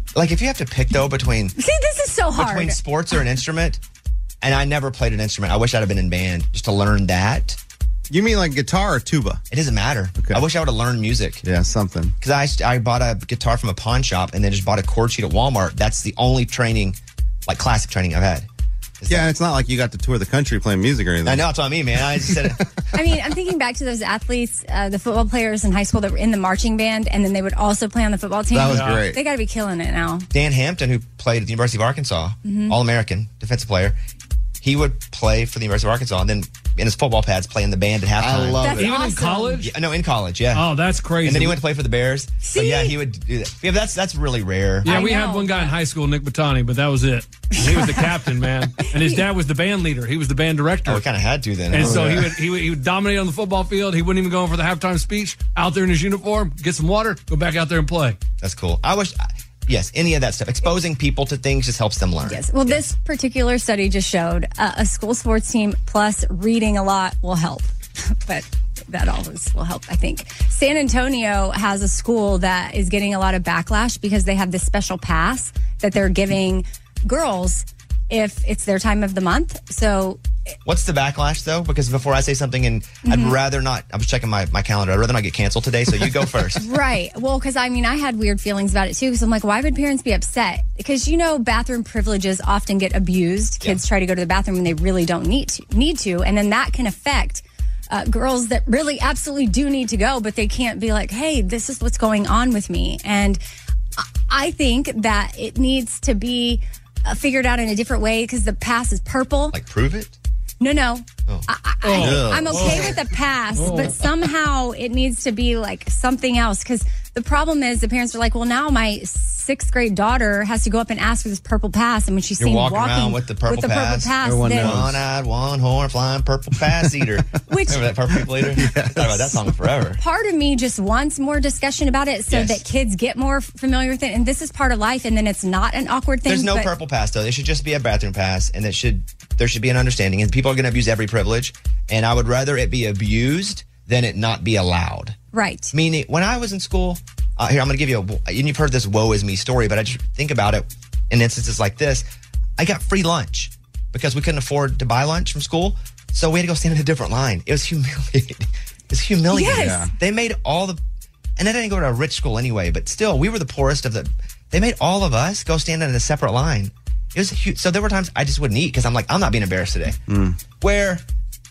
Like, if you have to pick, though, between See, this is so hard. between sports or an instrument, and I never played an instrument. I wish I'd have been in band just to learn that. You mean like guitar or tuba? It doesn't matter. Okay. I wish I would have learned music. Yeah, something. Because I, I bought a guitar from a pawn shop and then just bought a chord sheet at Walmart. That's the only training, like classic training I've had. Yeah, and it's not like you got to tour the country playing music or anything. I know, that's what I mean, man. I just said it. I mean, I'm thinking back to those athletes, uh, the football players in high school that were in the marching band, and then they would also play on the football team. That was great. They got to be killing it now. Dan Hampton, who played at the University of Arkansas, Mhm. All-American defensive player, he would play for the University of Arkansas and then in his football pads play in the band at halftime. I love That's it. Even in awesome. college? Yeah, no, in college, yeah. Oh, that's crazy. And then he went to play for the Bears. So yeah, he would do that. Yeah, that's that's really rare. Yeah, we had one guy in high school, Nick Battani, but that was it. He was the captain, man, and his dad was the band leader. He was the band director. Oh, we kind of had to then. And Oh, so yeah. he would, he would he would dominate on the football field. He wouldn't even go in for the halftime speech. Out there in his uniform, get some water, go back out there and play. That's cool. I wish, yes, any of that stuff. Exposing people to things just helps them learn. Yes. Well, this particular study just showed uh, a school sports team plus reading a lot will help. But that always will help, I think. San Antonio has a school that is getting a lot of backlash because they have this special pass that they're giving girls if it's their time of the month. So What's the backlash, though? Because before I say something, and I'd Mhm. rather not, I was checking my, my calendar, I'd rather not get canceled today, so you go first. Right. Well, because I mean, I had weird feelings about it too. Because I'm like, why would parents be upset? Because you know, bathroom privileges often get abused. Kids try to go to the bathroom when they really don't need to, need to, and then that can affect uh, girls that really absolutely do need to go, but they can't be like, hey, this is what's going on with me. And I- I think that it needs to be uh, figured out in a different way because the pass is purple. Like, prove it? No, no. Oh. I, I, Oh. I'm okay Oh. with the pass, Oh. but somehow it needs to be like something else. Because the problem is the parents are like, well, now my sixth grade daughter has to go up and ask for this purple pass. And when she's You're seen walking, walking around with the purple with the pass. purple pass, then One-eyed, one-horn, flying purple pass eater. Which- Remember that purple people eater? I thought about that song forever. part of me just wants more discussion about it so Yes. that kids get more familiar with it. And this is part of life. And then it's not an awkward thing. There's no but- purple pass, though. It should just be a bathroom pass, and it should there should be an understanding. And people are going to abuse every privilege, and I would rather it be abused than it not be allowed. Right. Meaning, when I was in school, uh, here, I'm going to give you a, and you've heard this woe is me story, but I just think about it in instances like this. I got free lunch because we couldn't afford to buy lunch from school, so we had to go stand in a different line. It was humiliating. It was humiliating. Yes. Yeah. They made all the, and I didn't go to a rich school anyway, but still, we were the poorest of the, they made all of us go stand in a separate line. It was huge. So there were times I just wouldn't eat because I'm like, I'm not being embarrassed today. Where,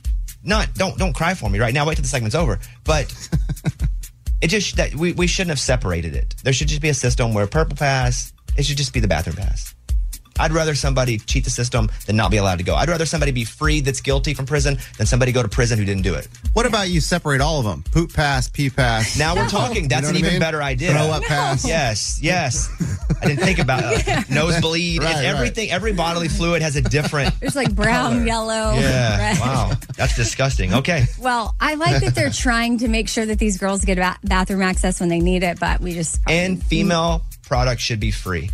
not, don't, don't cry for me right now. Wait till the segment's over. But it just, that we, we shouldn't have separated it. There should just be a system where purple pass, it should just be the bathroom pass. I'd rather somebody cheat the system than not be allowed to go. I'd rather somebody be freed that's guilty from prison than somebody go to prison who didn't do it. What about you separate all of them? Poop pass, pee pass. Now we're talking. That's You know an what I even mean? better idea. Throw up pass. Yes, yes. I didn't think about uh, nosebleed. Right, and right. everything, every bodily fluid has a different. There's like brown, yellow, Yeah. red. Wow. That's disgusting. Okay. Well, I like that they're trying to make sure that these girls get ba- bathroom access when they need it, but we just And female products should be free.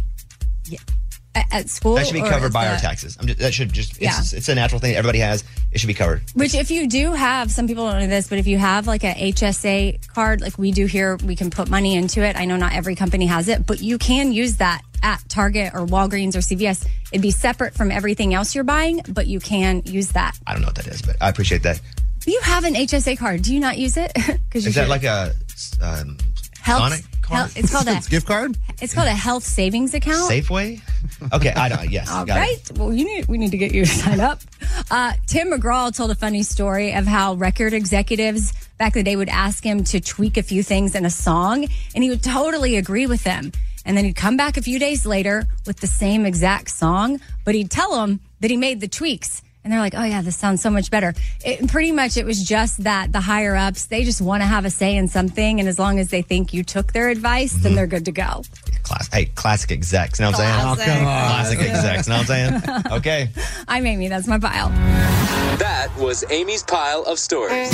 at, at school. That should be or covered is by our that- taxes. I'm just, that should just. Yeah. It's, it's a natural thing everybody has. It should be covered. Which, if you do have, some people don't know this, but if you have like a H S A card, like we do here, we can put money into it. I know not every company has it, but you can use that at Target or Walgreens or C V S. It'd be separate from everything else you're buying, but you can use that. I don't know what that is, but I appreciate that. You have an H S A card. Do you not use it? Because Is that like a um, health, Sonic card? health- It's called a It's gift card? It's called a health savings account. Safeway? Okay, I don't. Yes, All got right. it. Well, you need we need to get you to sign up. Uh, Tim McGraw told a funny story of how record executives back in the day would ask him to tweak a few things in a song, and he would totally agree with them. And then he'd come back a few days later with the same exact song, but he'd tell them that he made the tweaks. And they're like, oh, yeah, this sounds so much better. It, pretty much it was just that the higher ups, they just want to have a say in something. And as long as they think you took their advice, then they're good to go. Class, hey, classic execs. Know what I'm saying? Classic. Oh, come on. Classic execs. Know what I'm saying? Okay. I'm Amy. That's my pile. That was Amy's pile of stories.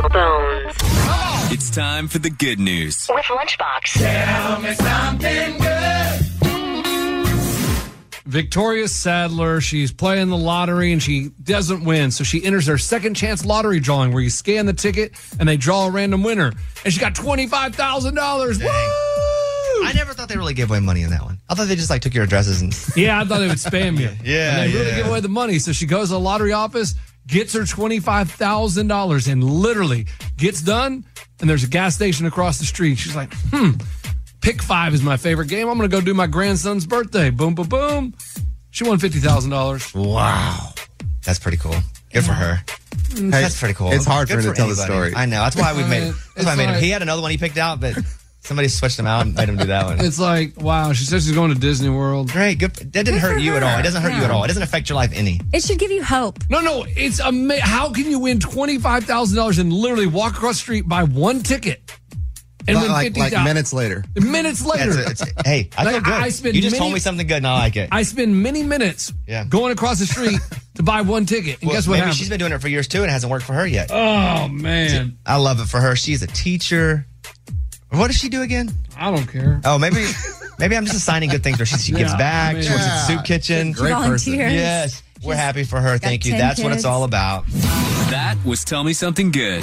It's time for the good news. With Lunchbox. Tell me something good. Victoria Sadler, she's playing the lottery and she doesn't win. So she enters her second chance lottery drawing where you scan the ticket and they draw a random winner. And she got twenty-five thousand dollars. Woo! I never thought they really gave away money in that one. I thought they just like took your addresses and. Yeah, I thought they would spam you. Yeah, and they really yeah. give away the money. So she goes to the lottery office, gets her twenty-five thousand dollars, and literally gets done. And there's a gas station across the street. She's like, hmm, pick five is my favorite game. I'm going to go do my grandson's birthday. Boom, boom, boom. She won fifty thousand dollars. Wow. That's pretty cool. Good for her. Hey, That's pretty cool. It's hard Good for her to tell the anybody. story. I know. That's why we I made mean, it. That's it's why I made him. like- He had another one he picked out, but somebody switched him out and made him do that one. It's like, wow, she says she's going to Disney World. Great. Good. That didn't Good hurt for you at all. her. It doesn't hurt you at No. all. It doesn't affect your life any. It should give you hope. No, no, it's amazing. How can you win twenty-five thousand dollars and literally walk across the street, buy one ticket, and Like, win like, fifty like thousand dollars? minutes later. Minutes later. It's, it's, hey, I Like, feel good. I spend you just many- told me something good and I like it. I spend many minutes Yeah. going across the street to buy one ticket. And Well, guess what maybe happened? she's been doing it for years too and it hasn't worked for her yet. Oh, man. I love it for her. She's a teacher. What does she do again? I don't care. Oh, maybe maybe I'm just assigning good things for her. She, she gives Yeah, back. I She mean- works at the soup kitchen. Great person. Volunteers. Yes. We're happy for her. Thank you. ten That's what it's kids. all about. That was Tell Me Something Good.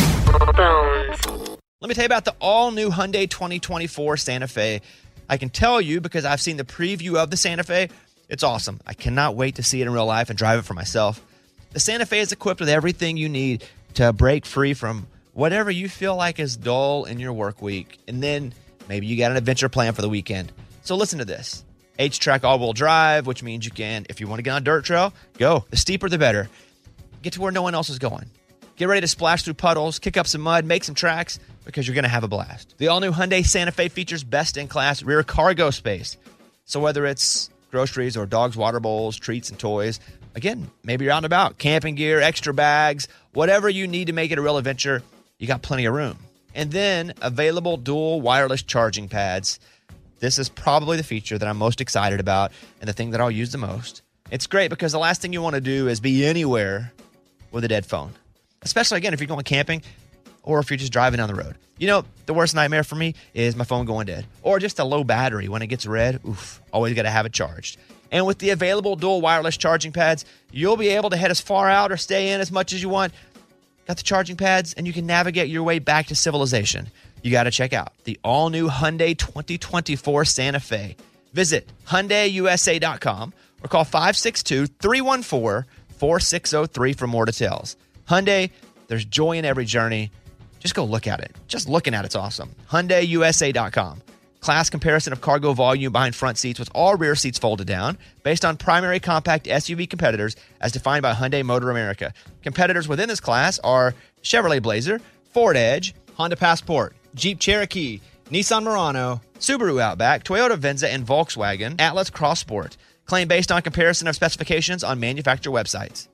Let me tell you about the all-new Hyundai twenty twenty-four Santa Fe. I can tell you because I've seen the preview of the Santa Fe. It's awesome. I cannot wait to see it in real life and drive it for myself. The Santa Fe is equipped with everything you need to break free from whatever you feel like is dull in your work week. And then maybe you got an adventure plan for the weekend. So listen to this. H-Track all-wheel drive, which means you can, if you want to get on a dirt trail, go. The steeper, the better. Get to where no one else is going. Get ready to splash through puddles, kick up some mud, make some tracks, because you're going to have a blast. The all-new Hyundai Santa Fe features best-in-class rear cargo space. So whether it's groceries or dogs' water bowls, treats, and toys, again, maybe you're out and about, camping gear, extra bags, whatever you need to make it a real adventure, you got plenty of room. And then available dual wireless charging pads. This is probably the feature that I'm most excited about and the thing that I'll use the most. It's great because the last thing you want to do is be anywhere with a dead phone. Especially, again, if you're going camping or if you're just driving down the road. You know, the worst nightmare for me is my phone going dead. Or just a low battery. When it gets red, oof, always got to have it charged. And with the available dual wireless charging pads, you'll be able to head as far out or stay in as much as you want. Got the charging pads, and you can navigate your way back to civilization. You got to check out the all-new Hyundai twenty twenty-four Santa Fe. Visit Hyundai U S A dot com or call five six two, three one four, four six zero three for more details. Hyundai, there's joy in every journey. Just go look at it. Just looking at it's awesome. Hyundai U S A dot com. Class comparison of cargo volume behind front seats with all rear seats folded down based on primary compact S U V competitors as defined by Hyundai Motor America. Competitors within this class are Chevrolet Blazer, Ford Edge, Honda Passport, Jeep Cherokee, Nissan Murano, Subaru Outback, Toyota Venza, and Volkswagen Atlas Cross Sport. Claim based on comparison of specifications on manufacturer websites.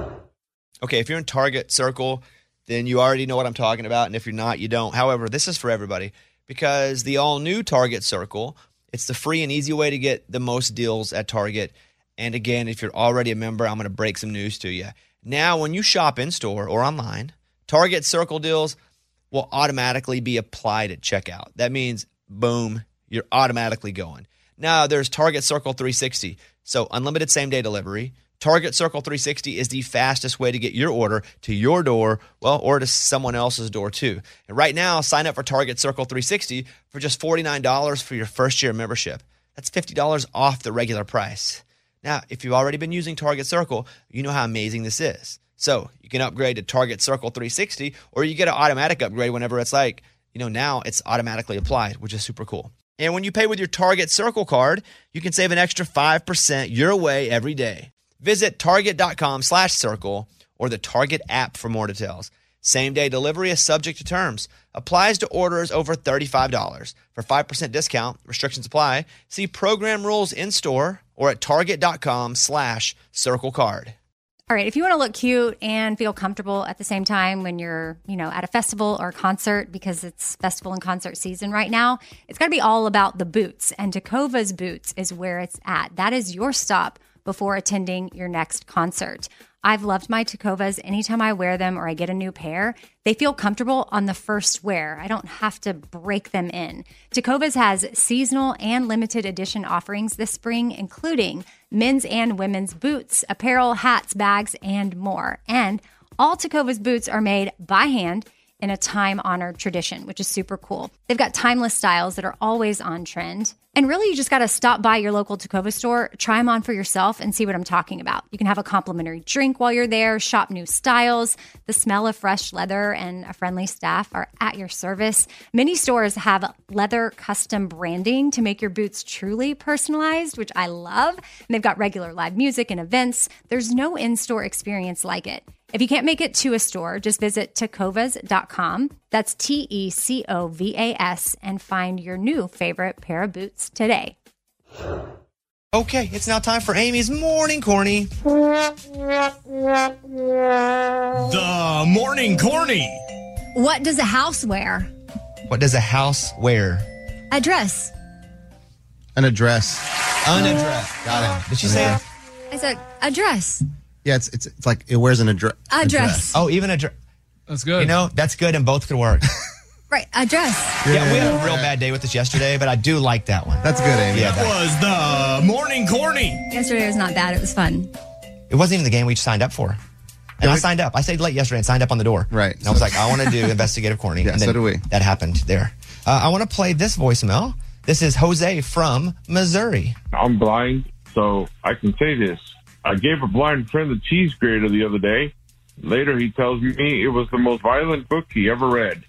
Okay, if you're in Target Circle, then you already know what I'm talking about. And if you're not, you don't. However, this is for everybody because the all-new Target Circle, it's the free and easy way to get the most deals at Target. And again, if you're already a member, I'm going to break some news to you. Now, when you shop in-store or online, Target Circle deals will automatically be applied at checkout. That means, boom, you're automatically going. Now, there's Target Circle three sixty, so unlimited same-day delivery. Target Circle three sixty is the fastest way to get your order to your door, well, or to someone else's door too. And right now, sign up for Target Circle three sixty for just forty-nine dollars for your first year membership. That's fifty dollars off the regular price. Now, if you've already been using Target Circle, you know how amazing this is. So you can upgrade to Target Circle three sixty, or you get an automatic upgrade whenever it's like, you know, now it's automatically applied, which is super cool. And when you pay with your Target Circle card, you can save an extra five percent your way every day. Visit target.com slash circle or the Target app for more details. Same-day delivery is subject to terms. Applies to orders over thirty-five dollars. For five percent discount, restrictions apply. See program rules in-store or at target.com slash circle card. All right, if you want to look cute and feel comfortable at the same time when you're, you know, at a festival or a concert, because it's festival and concert season right now, it's got to be all about the boots. And Tecovas Boots is where it's at. That is your stop before attending your next concert. I've loved my Tecovas. Anytime I wear them or I get a new pair, they feel comfortable on the first wear. I don't have to break them in. Tecovas has seasonal and limited edition offerings this spring, including men's and women's boots, apparel, hats, bags, and more. And all Tecovas boots are made by hand in a time-honored tradition, which is super cool. They've got timeless styles that are always on trend. And really, you just got to stop by your local Tacova store, try them on for yourself, and see what I'm talking about. You can have a complimentary drink while you're there, shop new styles. The smell of fresh leather and a friendly staff are at your service. Many stores have leather custom branding to make your boots truly personalized, which I love. And they've got regular live music and events. There's no in-store experience like it. If you can't make it to a store, just visit tecovas dot com. That's T E C O V A S and find your new favorite pair of boots today. Okay, it's now time for Amy's Morning Corny. The Morning Corny. What does a house wear? What does a house wear? A dress. An address. Unaddressed. Got it. Did she say it? I said a dress. Yeah, it's it's, it's like it wears an address. A dress. Oh, even a dress. That's good. You know, that's good and both could work. Right, a dress. Yeah, we had a real bad day with this yesterday, but I do like that one. That's good, Amy. Yeah, That was the Morning Corny. Yesterday was not bad. It was fun. It wasn't even the game we signed up for. And I signed up. I stayed late yesterday and signed up on the door. Right. And I was like, I want to do investigative corny. Yeah, and then so do we. That happened there. Uh, I want to play this voicemail. This is Jose from Missouri. I'm blind, so I can say this. I gave a blind friend the cheese grater the other day. Later, he tells me it was the most violent book he ever read.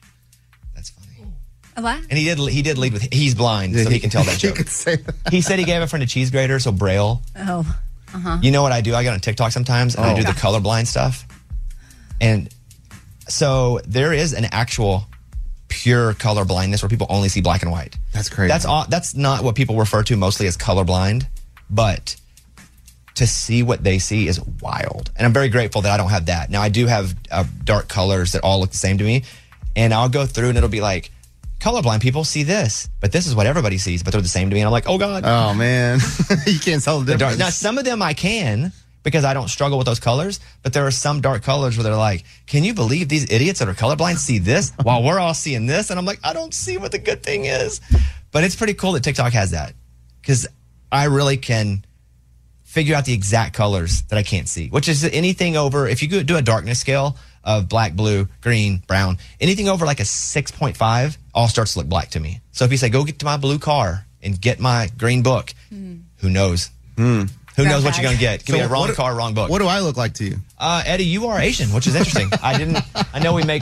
A what? And he did he did lead with, he's blind, so he can tell that He joke. could say that. He said he gave a friend a cheese grater, so Braille. Oh, uh-huh. You know what I do? I get on TikTok sometimes, and I Oh. do the colorblind stuff. And so there is an actual pure color blindness where people only see black and white. That's crazy. That's all, that's not what people refer to mostly as colorblind, but to see what they see is wild. And I'm very grateful that I don't have that. Now I do have uh, dark colors that all look the same to me, and I'll go through and it'll be like, colorblind people see this, but this is what everybody sees, but they're the same to me. And I'm like, oh God. Oh man, you can't tell the The dark- difference. Now, some of them I can because I don't struggle with those colors, but there are some dark colors where they're like, can you believe these idiots that are colorblind see this while we're all seeing this? And I'm like, I don't see what the good thing is. But it's pretty cool that TikTok has that because I really can figure out the exact colors that I can't see, which is anything over, if you go do a darkness scale of black, blue, green, brown, anything over like a six point five all starts to look black to me. So if you say, go get to my blue car and get my green book, Mm. who knows? Mm. Who knows what you're going to get? Give me a So wrong what- car, wrong book. What do I look like to you? Uh, Eddie, you are Asian, which is interesting. I didn't, I know we make,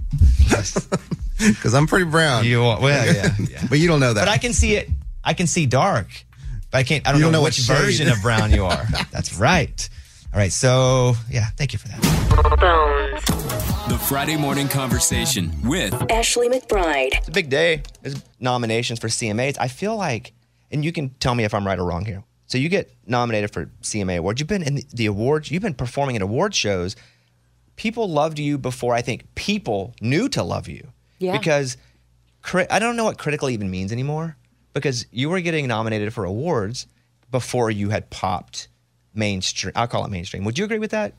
Because I'm pretty brown. you are, well, yeah, yeah. But you don't know that. But I can see it, I can see dark, but I can't, I don't, You don't know, know which what shade. version of brown you are. That's right. All right, so yeah, thank you for that. The Friday morning conversation with Ashley McBride. It's a big day. There's nominations for C M As. I feel like, and you can tell me if I'm right or wrong here. So you get nominated for C M A awards. You've been in the, the awards. You've been performing at award shows. People loved you before I think people knew to love you. Yeah. Because cri- I don't know what critical even means anymore. Because you were getting nominated for awards before you had popped mainstream. I'll call it mainstream. Would you agree with that?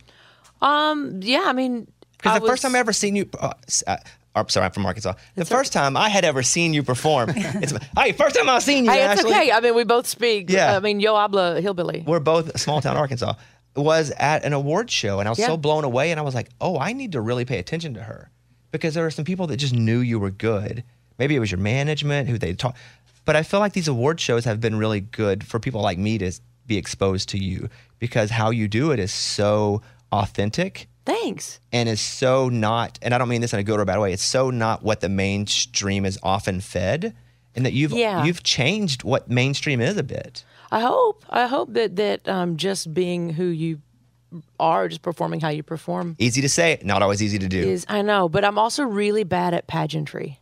Um. Yeah. I mean, Because I the first was- time I ever seen you, uh, uh, I'm sorry, I'm from Arkansas. The first time I had ever seen you perform, it's hey, first time I seen you. Hey, it's Ashley, okay. I mean, we both speak. Yeah. I mean, yo habla hillbilly. we're both small town Arkansas. Was at an award show, and I was Yeah. so blown away, and I was like, oh, I need to really pay attention to her because there were some people that just knew you were good. Maybe it was your management who they taught, but I feel like these award shows have been really good for people like me to be exposed to you because how you do it is so authentic. Thanks. And is so not, and I don't mean this in a good or bad way, it's so not what the mainstream is often fed, and that you've Yeah. you've changed what mainstream is a bit. I hope. I hope that that um, just being who you are, just performing how you perform, Easy to say, not always easy to do. is. I know, but I'm also really bad at pageantry,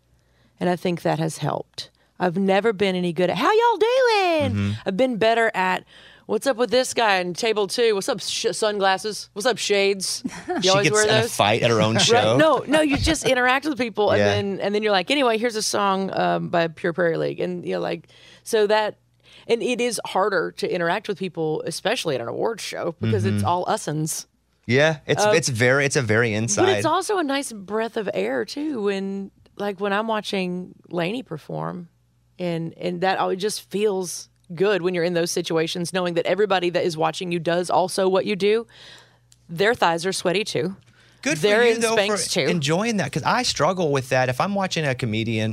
and I think that has helped. I've never been any good at how y'all doing. Mm-hmm. I've been better at. What's up with this guy in table two? What's up, sh- sunglasses? What's up, shades? You She always gets wear in a those? fight at her own show. Right? No, no, you just interact with people, and Yeah. then and then you're like, anyway, here's a song um, by Pure Prairie League, and you're like, so that, and it is harder to interact with people, especially at an awards show, because it's Mhm. all usins. Yeah, it's Uh, it's very it's a very inside. But it's also a nice breath of air too. When like when I'm watching Lainey perform, and and that always just feels good when you're in those situations, knowing that everybody that is watching you does also what you do. Their thighs are sweaty too. Good for They're you, in though, Spanx, for too. enjoying that, because I struggle with that. If I'm watching a comedian,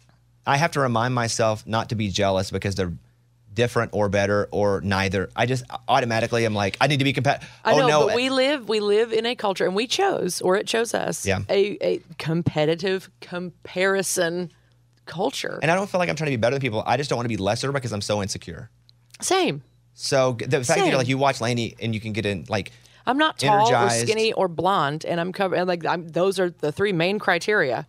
I have to remind myself not to be jealous because they're different or better or neither. I just automatically am like, I need to be competitive. I oh, know, no. but we live we live in a culture, and we chose, or it chose us, Yeah. a, a competitive comparison culture. And I don't feel like I'm trying to be better than people. I just don't want to be lesser because I'm so insecure. Same. So the fact that Same. you're like, you watch Lainey and you can get in, like, I'm not tall energized. or skinny or blonde, and I'm covered. And like I'm, those are the three main criteria.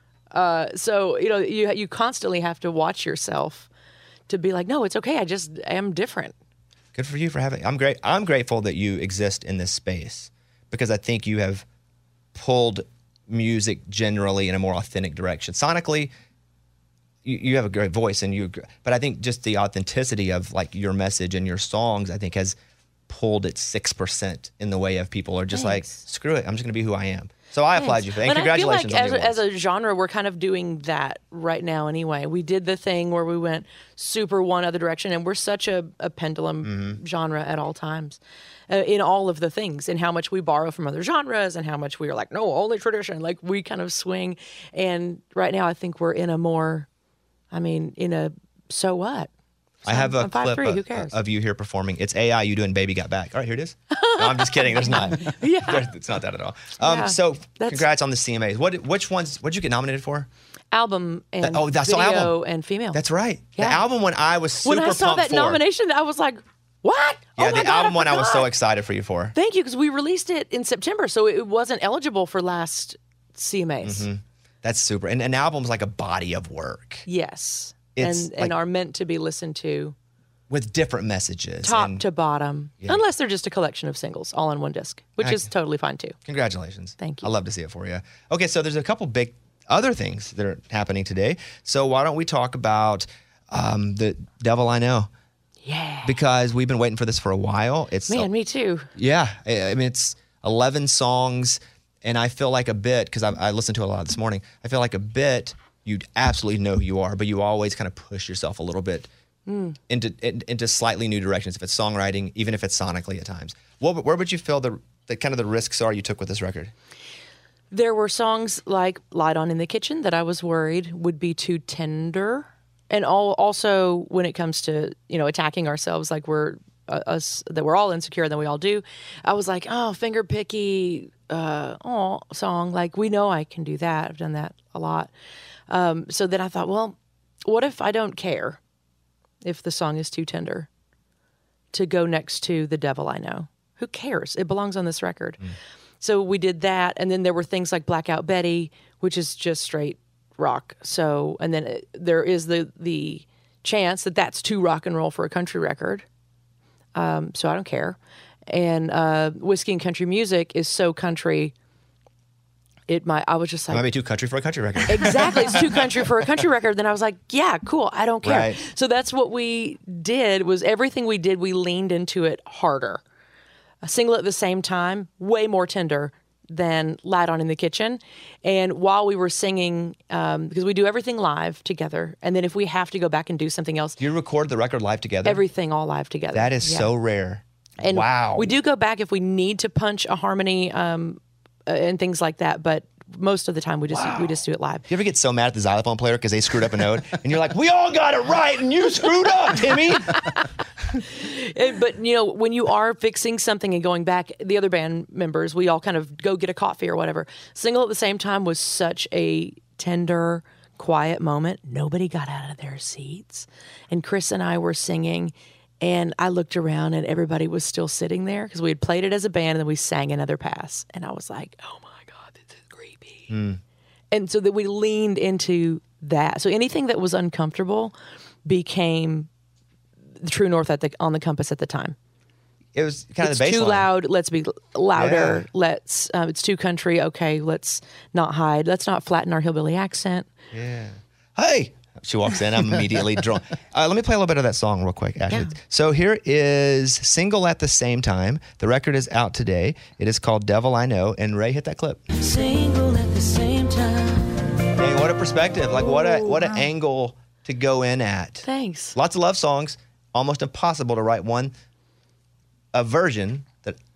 Uh, so you know, you you constantly have to watch yourself to be like, no, it's okay. I just am different. Good for you for having. I'm great. I'm grateful that you exist in this space because I think you have pulled music generally in a more authentic direction. Sonically, you, you have a great voice, and you. But I think just the authenticity of like your message and your songs, I think, has pulled it six percent in the way of people are just like, screw it. I'm just going to be who I am. So I applaud you for that. And But congratulations I on feel the like as, awards. as a genre, we're kind of doing that right now anyway. We did the thing where we went super one other direction, and we're such a, a pendulum Mm-hmm. genre at all times uh, in all of the things, and how much we borrow from other genres, and how much we are like, no, only tradition. Like we kind of swing. And right now, I think we're in a more, I mean, in a so what? I have a I'm five clip three, of, who cares? of you here performing. It's A I, you doing Baby Got Back. All right, here it is. No, I'm just kidding. There's not. Yeah. There- it's not that at all. Um, Yeah. so That's- congrats on the C M As. What, which ones, what did you get nominated for? Album and That- oh, that's video the album. and female. That's right. Yeah. The album one I was super when I saw pumped that for. nomination, I was like, what? Yeah, oh my the God, album one I was so forgot. excited for you for. Thank you, because we released it in September, so it wasn't eligible for last C M As. Mhm. That's super. And an album's like a body of work Yes, It's and like- and are meant to be listened to with different messages. top and to bottom, Yeah. unless they're just a collection of singles all on one disc, which I- is totally fine too. Congratulations. Thank you. I love to see it for you. Okay, so there's a couple big other things that are happening today. So why don't we talk about um, The Devil I Know? Yeah. Because we've been waiting for this for a while. It's Man, me too. Yeah, I I mean it's eleven songs, and I feel like a bit because I, I listened to it a lot this morning. I feel like a bit you absolutely know who you are, but you always kind of push yourself a little bit Mm. into in, into slightly new directions. If it's songwriting, even if it's sonically at times. What, where would you feel the the kind of the risks are you took with this record? There were songs like "Light On in the Kitchen" that I was worried would be too tender, and all, also when it comes to you know attacking ourselves, like we're uh, us that we're all insecure, than we all do. I was like, oh, finger picky, uh, oh, song. Like we know I can do that. I've done that a lot. Um, so then I thought, well, what if I don't care if the song is too tender to go next to "The Devil I Know"? Who cares? It belongs on this record. So we did that, and then there were things like Blackout Betty, which is just straight rock. So, and then it, there is the the chance that that's too rock and roll for a country record. Um, so I don't care. And uh, Whiskey and Country Music is so country. It might. I was just It like, might be too country for a country record. exactly, it's too country for a country record. Then I was like, yeah, cool. I don't care. Right. So that's what we did. Was everything we did, we leaned into it harder. A single at the same time, way more tender than Light On in the Kitchen. And while we were singing, um, because we do everything live together, and then if we have to go back and do something else, You record the record live together? everything all live together. That is Yeah. so rare. And wow. we do go back if we need to punch a harmony um, uh, and things like that, but most of the time we just we just do it live. You ever get so mad at the xylophone player because they screwed up a note, and you're like, "We all got it right, and you screwed up, Timmy." Uh, But you know, when you are fixing something and going back, the other band members, we all kind of go get a coffee or whatever. Single at the same time was such a tender, quiet moment. Nobody got out of their seats, and Chris and I were singing. And I looked around, and everybody was still sitting there because we had played it as a band, and then we sang another pass. And I was like, "Oh my God, this is creepy." Hmm. And so that we leaned into that. So anything that was uncomfortable became the true north at the on the compass at the time. It was kind It's of the baseline. too loud. Let's be louder. Yeah. Let's. Um, it's too country. Okay, let's not hide. Let's not flatten our hillbilly accent. Yeah. Hey, she walks in. I'm immediately drawn. Uh, let me play a little bit of that song real quick, Ashley. Yeah. So here is Single at the Same Time. The record is out today. It is called Devil I Know. And Ray, hit that clip. Single at the same time. Dang, what a perspective. Like, what a what an angle to go in at. Thanks. Lots of love songs. Almost impossible to write one, a version that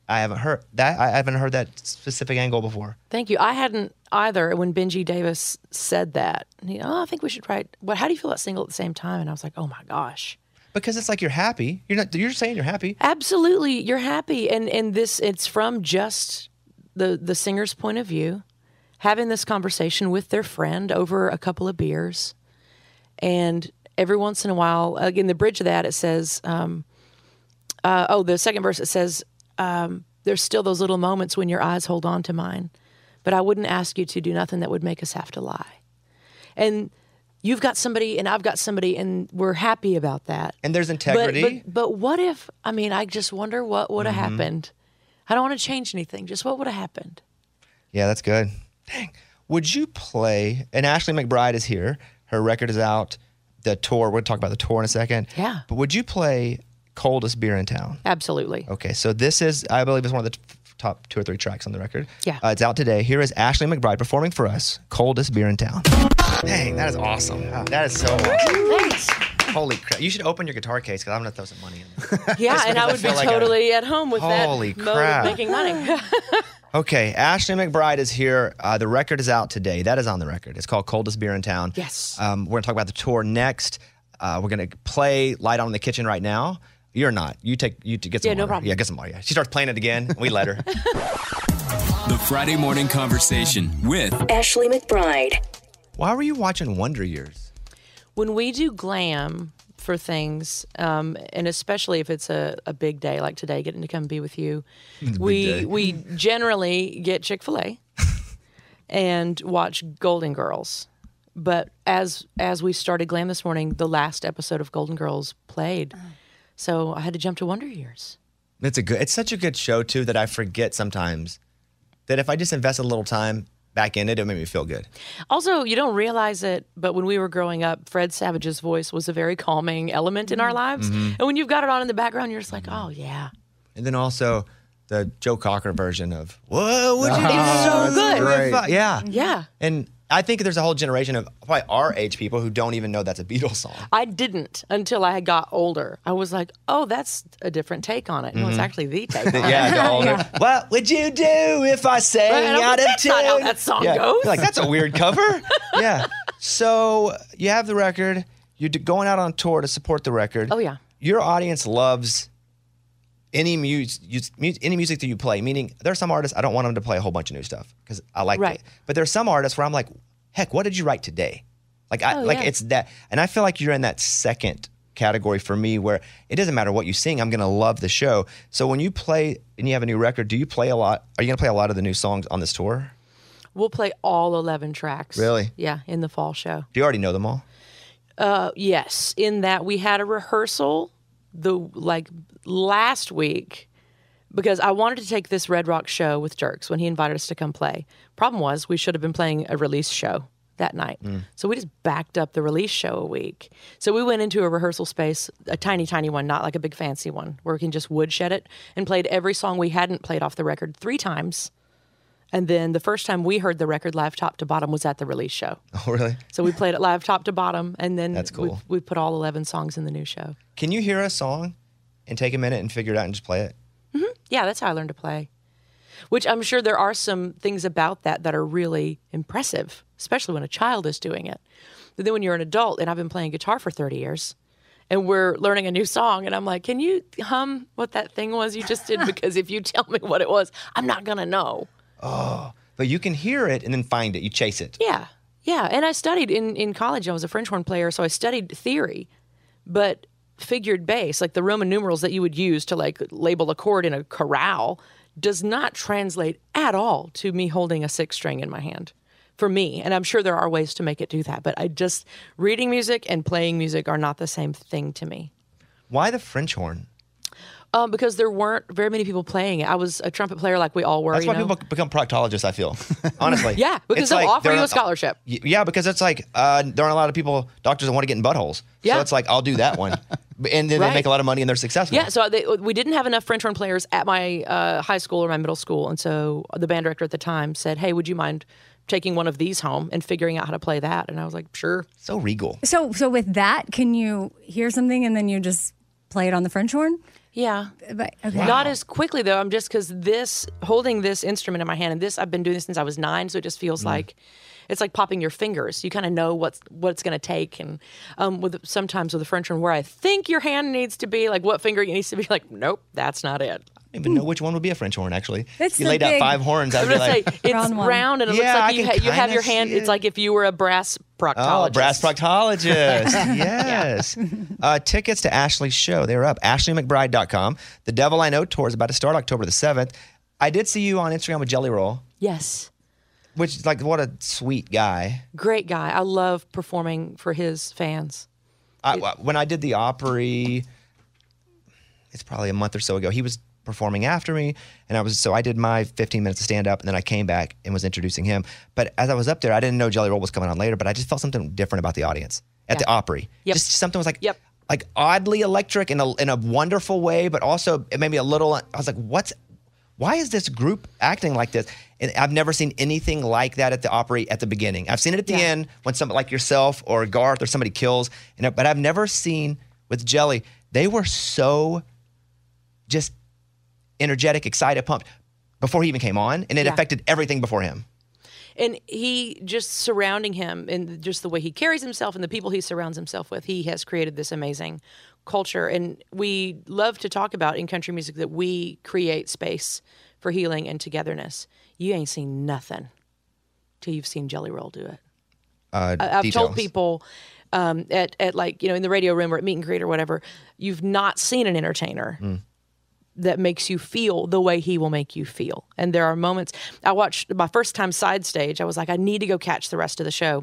I haven't heard that. I haven't heard that specific angle before. Thank you. I hadn't either when Benji Davis said that. You know, oh, I think we should write. What? How do you feel about single at the same time? And I was like, oh my gosh. Because it's like you're happy. You're not. You're saying you're happy. Absolutely, you're happy, and and this it's from just the the singer's point of view, having this conversation with their friend over a couple of beers, and every once in a while, like in the bridge of that, it says, um, uh, oh, the second verse it says. Um, there's still those little moments when your eyes hold on to mine, but I wouldn't ask you to do nothing that would make us have to lie. And you've got somebody and I've got somebody and we're happy about that. And there's integrity. But, but, but what if, I mean, I just wonder what would have Mhm. happened. I don't want to change anything. Just what would have happened? Yeah, that's good. Dang. Would you play, and Ashley McBryde is here. Her record is out. The tour, we'll talk about the tour in a second. Yeah. But would you play Coldest Beer in Town? Absolutely. Okay, so this is, I believe, is one of the t- top two or three tracks on the record. Yeah. Uh, it's out today. Here is Ashley McBryde performing for us, Coldest Beer in Town. Dang, that is awesome. That is so awesome. Thanks. Holy crap. You should open your guitar case because I'm going to throw some money in there. Yeah, Just and I because would I be feel like I- totally at home with Holy that mode crap. of making money. Okay, Ashley McBryde is here. Uh, the record is out today. That is on the record. It's called Coldest Beer in Town. Yes. Um, we're going to talk about the tour next. Uh, we're going to play Light On in the Kitchen right now. You're not. You take you to get some Yeah, no water. problem. Yeah, get some water. Yeah. She starts playing it again. We let her. The Friday Morning Conversation with Ashley McBryde. Why were you watching Wonder Years? When we do glam for things, um, and especially if it's a, a big day like today, getting to come be with you, Big we day. we generally get Chick-fil-A and watch Golden Girls. But as as we started glam this morning, the last episode of Golden Girls played, so I had to jump to Wonder Years. It's a good. It's such a good show too that I forget sometimes that if I just invest a little time back in it, it'll make me feel good. Also, you don't realize it, but when we were growing up, Fred Savage's voice was a very calming element in our lives. Mhm. And when you've got it on in the background, you're just like, oh yeah. And then also the Joe Cocker version of "Whoa, would you?" It's so do good. if I-" Yeah, Yeah. And I think there's a whole generation of probably our age people who don't even know that's a Beatles song. I didn't until I got older. I was like, oh, that's a different take on it. No, it's Mhm. actually the take on yeah, it. the older. What would you do if I sang Right, and I'm out like, of that's tune? not how that song yeah. goes. You're like, that's a weird cover. Yeah. So you have the record. You're d- going out on tour to support the record. Oh, yeah. Your audience loves any music, any music that you play. Meaning, there are some artists I don't want them to play a whole bunch of new stuff because I like Right. it. But there's some artists where I'm like, heck, what did you write today? Like, I Oh, like yeah. it's that, and I feel like you're in that second category for me where it doesn't matter what you sing, I'm gonna love the show. So when you play and you have a new record, do you play a lot? Are you gonna play a lot of the new songs on this tour? We'll play all eleven tracks. Really? Yeah, in the fall show. Do you already know them all? Uh, yes, in that we had a rehearsal the like last week because I wanted to take this Red Rock show with Jerks when he invited us to come play. Problem was we should have been playing a release show that night. So we just backed up the release show a week. So we went into a rehearsal space, a tiny, tiny one, not like a big fancy one, where we can just woodshed it, and played every song we hadn't played off the record three times. And then the first time we heard the record live top to bottom was at the release show. Oh, really? So we played it live top to bottom, and then That's cool. we, we put all eleven songs in the new show. Can you hear a song and take a minute and figure it out and just play it? hmm Yeah, that's how I learned to play. Which I'm sure there are some things about that that are really impressive, especially when a child is doing it. But then when you're an adult, and I've been playing guitar for thirty years, and we're learning a new song, and I'm like, can you hum what that thing was you just did? Because if you tell me what it was, I'm not going to know. Oh, but you can hear it and then find it. You chase it. Yeah, yeah. And I studied in, in college. I was a French horn player, so I studied theory, but figured bass, like the Roman numerals that you would use to like label a chord in a chorale, does not translate at all to me holding a six string in my hand for me. And I'm sure there are ways to make it do that, but I just, reading music and playing music are not the same thing to me. Why the French horn? Um, because there weren't very many people playing it. I was a trumpet player like we all were. That's you why know? people become proctologists, I feel. Honestly. Yeah, because It's they'll like offer they're you a not- scholarship. Y- Yeah, because it's like uh, there aren't a lot of people, doctors that want to get in buttholes. Yeah. So it's like, I'll do that one. And then Right. they make a lot of money and they're successful. Yeah, so they, we didn't have enough French horn players at my uh, high school or my middle school, and so the band director at the time said, "Hey, would you mind taking one of these home and figuring out how to play that?" And I was like, "Sure." So regal. So, so with that, can you hear something and then you just play it on the French horn? Yeah. But, okay. Not as quickly though. I'm just because this holding this instrument in my hand, and this I've been doing this since I was nine, so it just feels Mm. like it's like popping your fingers. You kind of know what's what it's going to take, and um, with sometimes with the French horn, where I think your hand needs to be, like what finger it needs to be, like nope, that's not it. I don't even know which one would be a French horn, actually. That's you the laid out big- five horns. I'd I'm be gonna like, say it's Round round, one. and it Yeah, looks I like you, can ha- you have kinda your hand. see It's it. like if you were a brass proctologist. oh, brass proctologist. Yes. uh, tickets to Ashley's show, they're up. Ashley McBride dot com. The Devil I Know tour is about to start October the seventh. I did see you on Instagram with Jelly Roll, Yes. which is like, what a sweet guy. Great guy. I love performing for his fans. I, when I did the Opry, it's probably a month or so ago, he was performing after me, and I was so I did my fifteen minutes of stand up, and then I came back and was introducing him. But as I was up there, I didn't know Jelly Roll was coming on later, but I just felt something different about the audience at Yeah. the Opry. Yep. Just something was like Yep. like oddly electric in a in a wonderful way, but also it made me a little. I was like, what's why is this group acting like this? And I've never seen anything like that at the Opry at the beginning. I've seen it at the Yeah. end when somebody like yourself or Garth or somebody kills, and but I've never seen with Jelly. They were so just energetic, excited, pumped before he even came on, and it Yeah. affected everything before him. And he just surrounding him and just the way he carries himself and the people he surrounds himself with, he has created this amazing culture. And we love to talk about in country music that we create space for healing and togetherness. You ain't seen nothing till you've seen Jelly Roll do it. Uh, I- I've details. told people um, at, at like, you know, in the radio room or at meet and greet or whatever, you've not seen an entertainer Mm. that makes you feel the way he will make you feel. And there are moments, I watched my first time side stage, I was like, I need to go catch the rest of the show.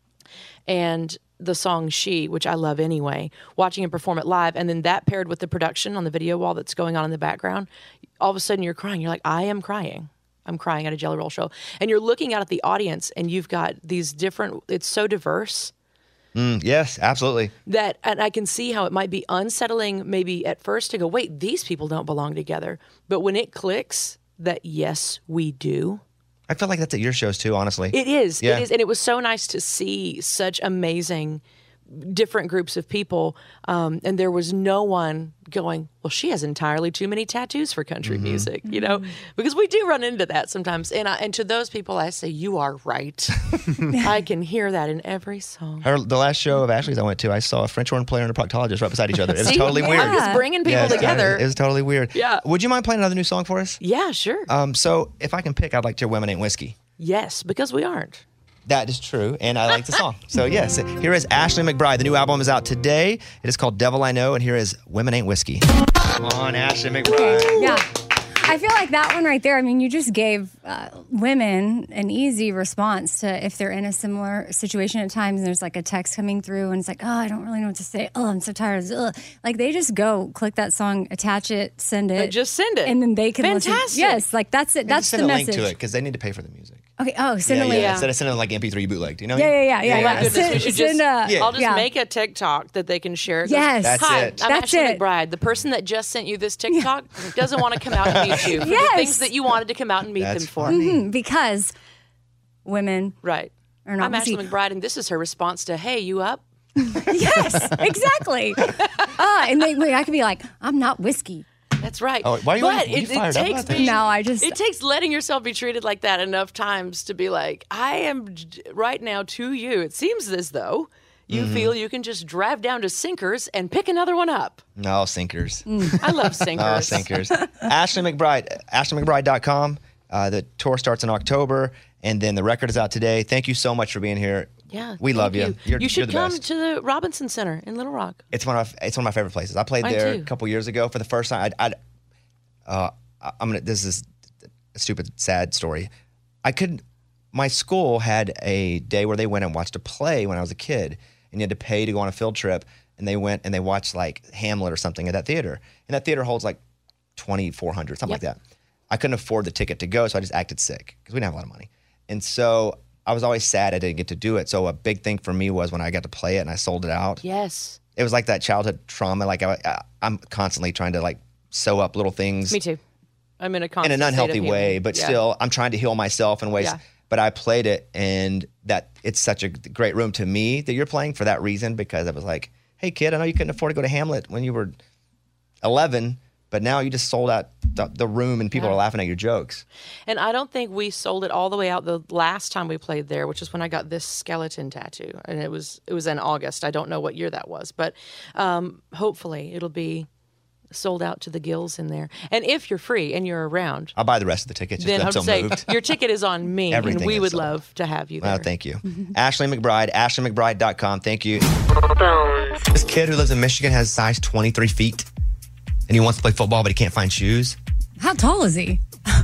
And the song She, which I love anyway, watching him perform it live, and then that paired with the production on the video wall that's going on in the background, all of a sudden you're crying. You're like, I am crying. I'm crying at a Jelly Roll show. And you're looking out at the audience and you've got these different, it's so diverse Mm, yes, absolutely. that, and I can see how it might be unsettling maybe at first to go, wait, these people don't belong together. But when it clicks that yes, we do, I feel like that's at your shows too, honestly. it is. Yeah. It is. And it was so nice to see such amazing different groups of people. Um, and there was no one going, well, she has entirely too many tattoos for country Mm-hmm. music, you know, because we do run into that sometimes. And I, and to those people, I say, you are right. I can hear that in every song. Her, the last show of Ashley's I went to, I saw a French horn player and a proctologist right beside each other. It was See? totally weird. I'm just bringing people Yeah, it's together. kinda- it was totally weird. Yeah. Would you mind playing another new song for us? Yeah, sure. Um, so if I can pick, I'd like to hear Women Ain't Whiskey. Yes, because we aren't. That is true, and I like the song. So yes, here is Ashley McBride. The new album is out today. It is called Devil I Know, and here is Women Ain't Whiskey. Come on, Ashley McBride. Yeah. I feel like that one right there, I mean, you just gave uh, women an easy response to if they're in a similar situation at times and there's like a text coming through and it's like, oh, I don't really know what to say. Oh, I'm so tired. Ugh. Like they just go click that song, attach it, send it. Just send it. And then they can listen. Fantastic. Yes, like that's it. Maybe That's send the a message. link to it because they need to pay for the music. Okay. Oh, send yeah, a link. yeah. Instead of sending like M P three bootlegged, you know? Yeah, yeah, yeah, yeah. Oh my yeah. goodness, we Send- should send just, a- I'll just yeah. make a TikTok that they can share. It goes, Yes. That's Hi, it. I'm That's Ashley it. McBride. The person that just sent you this TikTok doesn't want to come out and meet you for Yes. the things that you wanted to come out and meet That's them for. funny. Mhm, because women Right. are not I'm Ashley whiskey. McBride, and this is her response to, hey, you up? Yes, exactly. uh, and they, wait, I could be like, I'm not whiskey. That's right. Oh, why are you- but you it, fired it up takes about me, No, I just- It takes letting yourself be treated like that enough times to be like, I am j- right now to you. It seems as though you Mm-hmm. feel you can just drive down to Sinkers and pick another one up. No, sinkers. I love Sinkers. Oh, sinkers. Ashley McBride, ashley mcbride dot com. Uh, the tour starts in October, and then the record is out today. Thank you so much for being here. Yeah, we thank love you. You're, you should you're the come best. to the Robinson Center in Little Rock. It's one of it's one of my favorite places. I played Mine there too. a couple years ago for the first time. I, I, uh, I'm gonna. This is a stupid, sad story. I couldn't. My school had a day where they went and watched a play when I was a kid, and you had to pay to go on a field trip. And they went and they watched like Hamlet or something at that theater. And that theater holds like twenty-four hundred, something Yep. like that. I couldn't afford the ticket to go, so I just acted sick because we didn't have a lot of money. And so I was always sad I didn't get to do it. So a big thing for me was when I got to play it and I sold it out. Yes. It was like that childhood trauma. Like I, I, I'm constantly trying to like sew up little things Me too. I'm in a in constant an state of unhealthy healing. way, but Yeah. still I'm trying to heal myself in ways. Yeah. But I played it, and that it's such a great room to me that you're playing for that reason, because I was like, hey kid, I know you couldn't afford to go to Hamlet when you were eleven, But now you just sold out the, the room and people Yeah. are laughing at your jokes. And I don't think we sold it all the way out the last time we played there, which is when I got this skeleton tattoo, and it was it was in August. I don't know what year that was, but um, hopefully it'll be sold out to the gills in there. And if you're free and you're around, I'll buy the rest of the tickets. then I'm I'm still saying moved. your ticket is on me, Everything and we is would sold. love to have you there. Wow, thank you. Ashley McBride, ashley mcbride dot com. Thank you. This kid who lives in Michigan has size twenty-three feet, and he wants to play football, but he can't find shoes. How tall is he?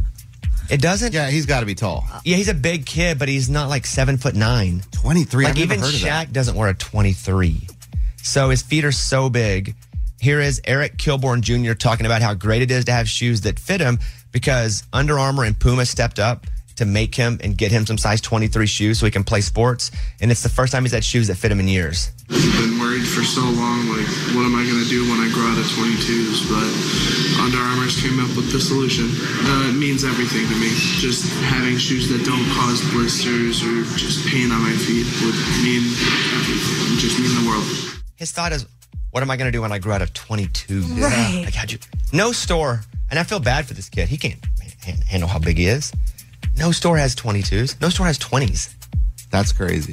It doesn't? Yeah, he's got to be tall. Yeah, he's a big kid, but he's not like seven foot nine. twenty-three. Like I've never even heard of that. Shaq doesn't wear a twenty-three. So his feet are so big. Here is Eric Kilborn Junior talking about how great it is to have shoes that fit him because Under Armour and Puma stepped up to make him and get him some size twenty-three shoes so he can play sports. And it's the first time he's had shoes that fit him in years. I've been worried for so long, like, what am I going to do when I grow out of twenty-twos? But Under Armour's came up with the solution. Uh, it means everything to me. Just having shoes that don't cause blisters or just pain on my feet would mean everything. It would just mean the world. His thought is, what am I going to do when I grow out of twenty-two? Right. Like, how'd you, no store, and I feel bad for this kid. He can't han- handle how big he is. No store has twenty-twos. No store has twenties. That's crazy.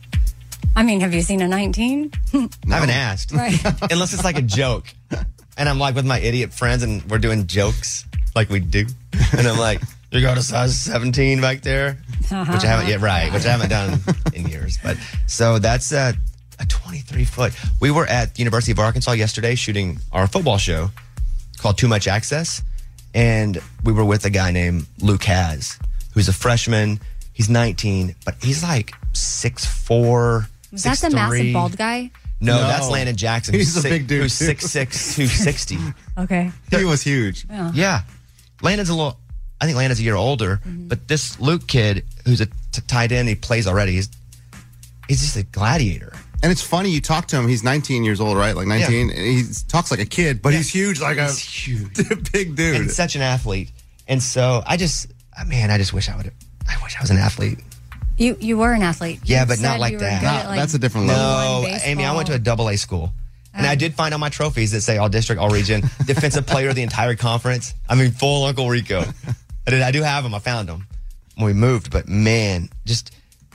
I mean, have you seen a nineteen? I haven't asked. Right. Unless it's like a joke. And I'm like with my idiot friends and we're doing jokes like we do. And I'm like, you got a size seventeen back there? Which I haven't yet, right, which I haven't done in years. But so that's a, a twenty-three foot. We were at the University of Arkansas yesterday shooting our football show called Too Much Access. And we were with a guy named Luke Haz, who's a freshman. He's nineteen, but he's like six four, Was that six the massive three. bald guy? No, No. that's Landon Jackson. He's who's a big dude, Who's too. six six, two sixty. Okay. He was huge. Yeah. Yeah. Landon's a little, I think Landon's a year older, but this Luke kid who's a t- tight end, he plays already. He's, he's just a gladiator. And it's funny, you talk to him, he's nineteen years old, right? Like nineteen. And he talks like a kid, but he's huge, like a He's huge. big dude. And such an athlete. And so I just, man, I just wish I would have, I wish I was an athlete. You you were an athlete. Yeah, You but not said like you were that. good Not- at, like, that's a different level. No, baseball. Amy, I went to a double A school. And I did find on my trophies that say all district, all region, defensive player of the entire conference. I mean, full Uncle Rico. I did. I do have them. I found them when we moved. But man, just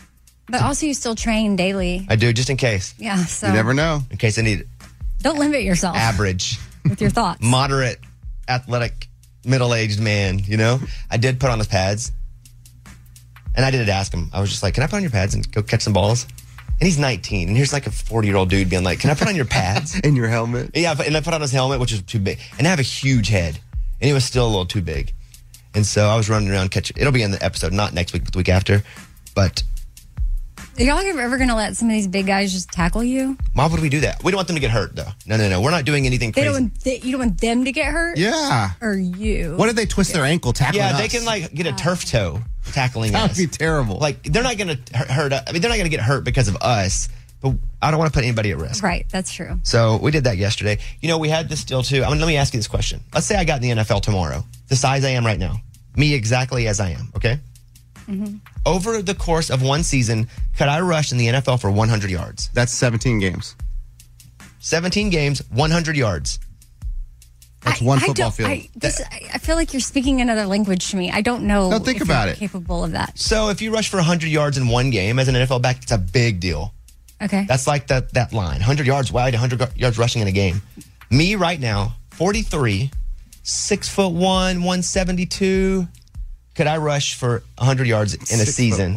But also, you still train daily. I do just in case. Yeah, so You never know. In case I need don't limit yourself average, with your thoughts. moderate, athletic, middle-aged man. You know, I did put on his pads, and I did ask him. I was just like, "Can I put on your pads and go catch some balls?" And he's nineteen, and here's like a forty-year-old dude being like, "Can I put on your pads?" In your helmet. Yeah, and I put on his helmet, which was too big. And I have a huge head. And he was still a little too big. And so I was running around catching. It'll be in the episode, not next week, but the week after. But Are y'all ever going to let some of these big guys just tackle you? why would we do that? We don't want them to get hurt, though. No, no, no. We're not doing anything They crazy. don't. They, you don't want them to get hurt? Yeah. Or you? What if they twist their ankle tackling yeah, us? they can like get a turf toe tackling That would us. be terrible. Like, they're not going to hurt us. I mean, they're not going to get hurt because of us. But I don't want to put anybody at risk. Right, that's true. So we did that yesterday. You know, we had this deal too. I mean, let me ask you this question. Let's say I got in the N F L tomorrow, the size I am right now, me exactly as I am, okay? Mm-hmm. Over the course of one season, could I rush in the N F L for one hundred yards? That's seventeen games. seventeen games, one hundred yards. That's one I football don't- field. I, this, I I feel like you're speaking another language to me. I don't know. No, think if about you're it. Capable of that. So if you rush for one hundred yards in one game as an N F L back, it's a big deal. Okay. That's like that that line. one hundred yards wide, one hundred yards rushing in a game. Me right now, forty-three, six foot one, one seventy-two. Could I rush for one hundred yards in a Six foot season?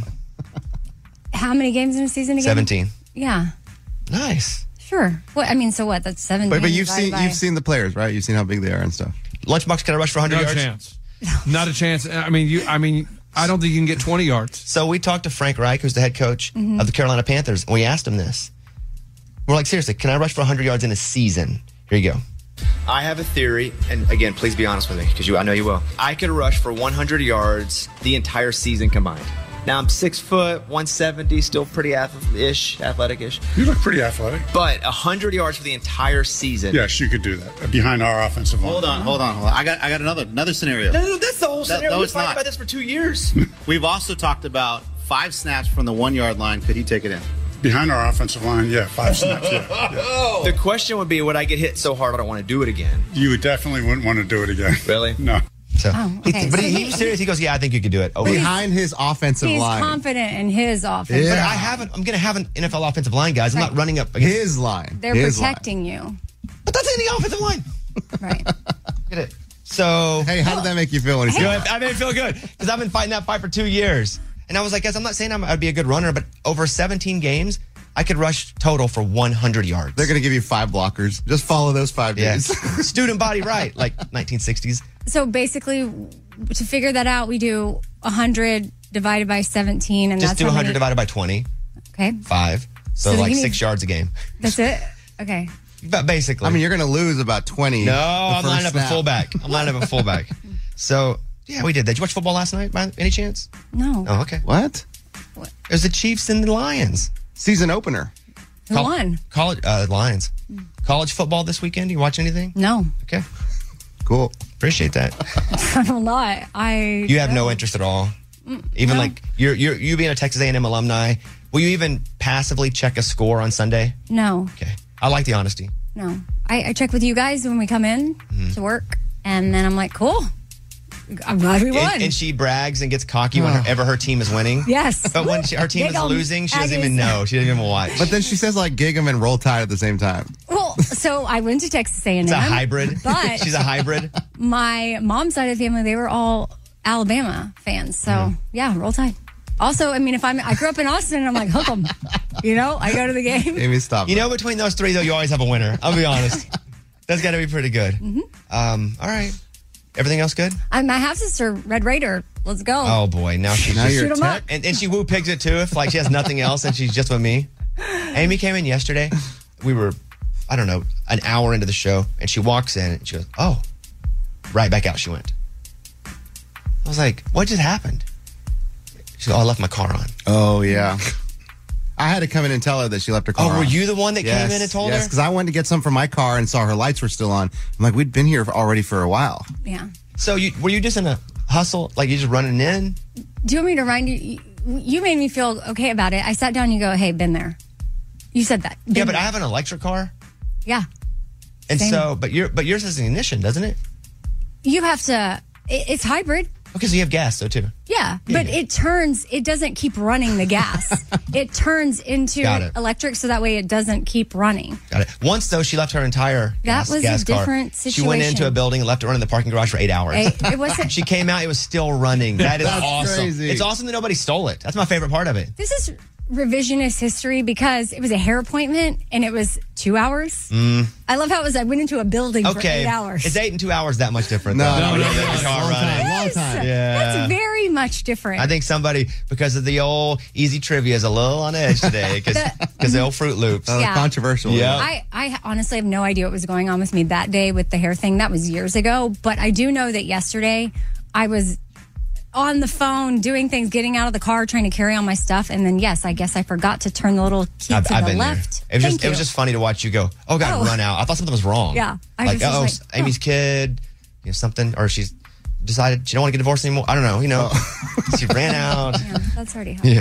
How many games in a season again? seventeen. Yeah. Nice. Sure. What I mean, so what? That's seventeen. But, but you've divided seen by- you've seen the players, right? You've seen how big they are and stuff. Lunchbox, can I rush for one hundred No yards? chance. Not a chance. I mean, you. I mean, I don't think you can get twenty yards. So we talked to Frank Reich, who's the head coach Mhm. of the Carolina Panthers, and we asked him this. We're like, seriously, can I rush for one hundred yards in a season? Here you go. I have a theory, and again, please be honest with me, because you, I know you will. I could rush for one hundred yards the entire season combined. Now I'm six foot, one seventy, still pretty ath- athletic-ish. You look pretty athletic. But one hundred yards for the entire season. Yes, you could do that behind our offensive line. Hold on, hold on, hold on. I got, I got another, another scenario. No, no, no, that's the whole That- scenario. no, We've it's talked not. about this for two years. We've also talked about five snaps from the one yard line. Could he take it in? Behind our offensive line, yeah, five snaps. Yeah, yeah. The question would be, would I get hit so hard I don't want to do it again? You would definitely wouldn't want to do it again. Really? No. So, Oh, he- okay. but So he, he he- was serious. He goes, yeah, I think you could do it. Oh, Behind his offensive He's line. confident in his offense. But I haven't. I'm going to have an N F L offensive line, guys. I'm Right. not running up against His line. They're His line. protecting you. But that's in the offensive line. Right. Look at it. So, Hey, how did that make you feel when he good. said I made it feel good because I've been fighting that fight for two years. And I was like, guys, I'm not saying I'm, I'd be a good runner, but over seventeen games, I could rush total for one hundred yards. they're going to give you five blockers? Just follow those five Yes. days. Student body right, like nineteen sixties. So basically, to figure that out, we do one hundred divided by seventeen, and Just that's do how one hundred many- divided by twenty, Okay, five. So, So like you need- six yards a game. that's it. Okay. But basically. I mean, you're going to lose about twenty. no, the I'm first lining up a snap. fullback. I'm lining up a fullback. So, yeah, we did that. Did you watch football last night by any chance? No. Oh, okay. What? It was the Chiefs and the Lions. Season opener. Who Col- won? College uh, Lions. College football this weekend. You watch anything? No. Okay. Cool. Appreciate that. I'm not. I. You have no interest at all. Even no. like you're you're you being a Texas A and M alumni. Will you even passively check a score on Sunday? No. Okay. I like the honesty. No. I, I check with you guys when we come in Mm-hmm. to work, and then I'm like, cool. I'm glad we won. And, and she brags and gets cocky whenever her team is winning. Yes. But when she, her team is Gig 'em. losing, she doesn't Aggies. even know. She doesn't even watch. But then she says like gig 'em and roll tide at the same time. Well, so I went to Texas A and M. It's a hybrid. But She's a hybrid. my mom's side of the family, they were all Alabama fans. So Mm-hmm. yeah, roll tide. Also, I mean, if I'm, I grew up in Austin, and I'm like, hook 'em. You know, I go to the game. Amy, stop. You know, between those three, though, you always have a winner. I'll be honest. That's got to be pretty good. Mm-hmm. Um, all right. Everything else good? I, my half sister, Red Raider. Let's go. Oh, boy. Now she's Now just... you're Shoot 'em up. And, and she woo pigs it, too, if like she has nothing else and she's just with me. Amy came in yesterday. We were, I don't know, an hour into the show, and she walks in and she goes, oh, right back out she went. I was like, what just happened? She goes, oh, I left my car on. Oh, yeah. I had to come in and tell her that she left her car Oh, were on. you the one that Yes, came in and told yes, her? because I went to get some from my car and saw her lights were still on. I'm like, we'd been here already for a while. Yeah. So you were you just in a hustle? Like you just running in? Do you want me to remind you? you- You made me feel okay about it. I sat down and you go, hey, been there. You said that. Yeah, Been but I there. have an electric car. Yeah. And Same. so, but your but yours has an ignition, doesn't it? You have to, it, it's hybrid. Okay, so you have gas though too. Yeah, Yeah, but yeah. it turns, it doesn't keep running the gas. It turns into Got it. electric so that way it doesn't keep running. Got it. Once though, she left her entire That gas, was a gas car. different She went into situation. a building and left it running in the parking garage for eight hours. It, it wasn't, She came out, it was still running. That is That's awesome. crazy. It's awesome that nobody stole it. That's my favorite part of it. this is revisionist history because it was a hair appointment and it was two hours. Mm. I love how it was, I went into a building for Okay. eight hours. Is eight and two hours that much different? No, though? no, When no, you leave no, your car long running. time, long Yes. time. Yeah. That's very much different. I think somebody, because of the old easy trivia, is a little on edge today because The- the old Fruit Loops. Uh, Yeah. Controversial. Yeah. I, I honestly have no idea what was going on with me that day with the hair thing. That was years ago. But I do know that yesterday I was on the phone doing things, getting out of the car, trying to carry on my stuff. And then, yes, I guess I forgot to turn the little key I've, to I've the been left. there. It was Thank just you. it was just funny to watch you go, oh God, Oh. run out. I thought something was wrong. Yeah. I like, just was oh, like, Amy's kid, you know, something, or she's decided she don't want to get divorced anymore. I don't know, you know. She ran out. Yeah, that's already happened.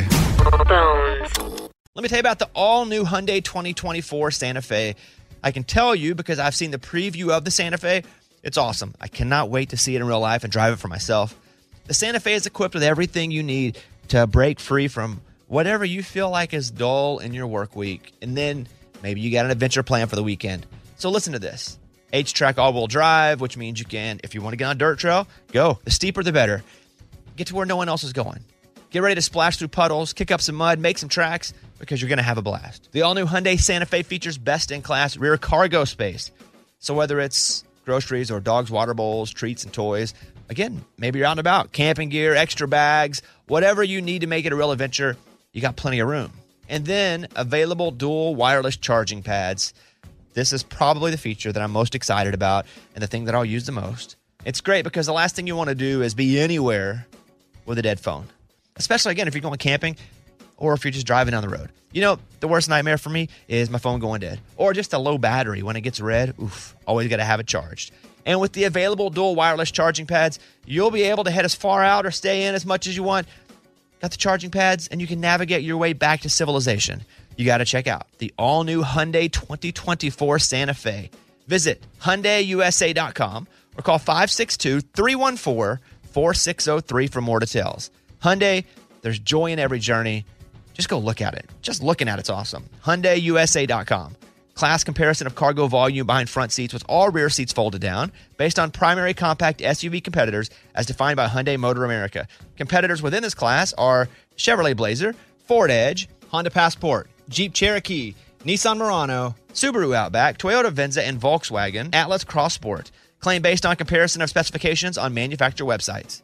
Yeah. Let me tell you about the all-new Hyundai twenty twenty-four Santa Fe. I can tell you because I've seen the preview of the Santa Fe. It's awesome. I cannot wait to see it in real life and drive it for myself. The Santa Fe is equipped with everything you need to break free from whatever you feel like is dull in your work week. And then maybe you got an adventure plan for the weekend. So listen to this. H-Track all-wheel drive, which means you can, if you want to get on a dirt trail, go. The steeper, the better. Get to where no one else is going. Get ready to splash through puddles, kick up some mud, make some tracks because you're going to have a blast. The all-new Hyundai Santa Fe features best-in-class rear cargo space. So whether it's groceries or dogs' water bowls, treats, and toys, again, maybe you're out and about, camping gear, extra bags, whatever you need to make it a real adventure, you got plenty of room. And then available dual wireless charging pads. This is probably the feature that I'm most excited about and the thing that I'll use the most. It's great because the last thing you want to do is be anywhere with a dead phone. Especially, again, if you're going camping or if you're just driving down the road. You know, the worst nightmare for me is my phone going dead. Or just a low battery. When it gets red, oof, always got to have it charged. And with the available dual wireless charging pads, you'll be able to head as far out or stay in as much as you want. Got the charging pads, and you can navigate your way back to civilization. you got to check out the all-new Hyundai twenty twenty-four Santa Fe. Visit Hyundai U S A dot com or call five six two, three one four, four six zero three for more details. Hyundai, there's joy in every journey. Just go look at it. Just looking at it's awesome. Hyundai U S A dot com. Class comparison of cargo volume behind front seats with all rear seats folded down based on primary compact S U V competitors as defined by Hyundai Motor America. Competitors within this class are Chevrolet Blazer, Ford Edge, Honda Passport, Jeep Cherokee, Nissan Murano, Subaru Outback, Toyota Venza, and Volkswagen Atlas Cross Sport. Claim based on comparison of specifications on manufacturer websites.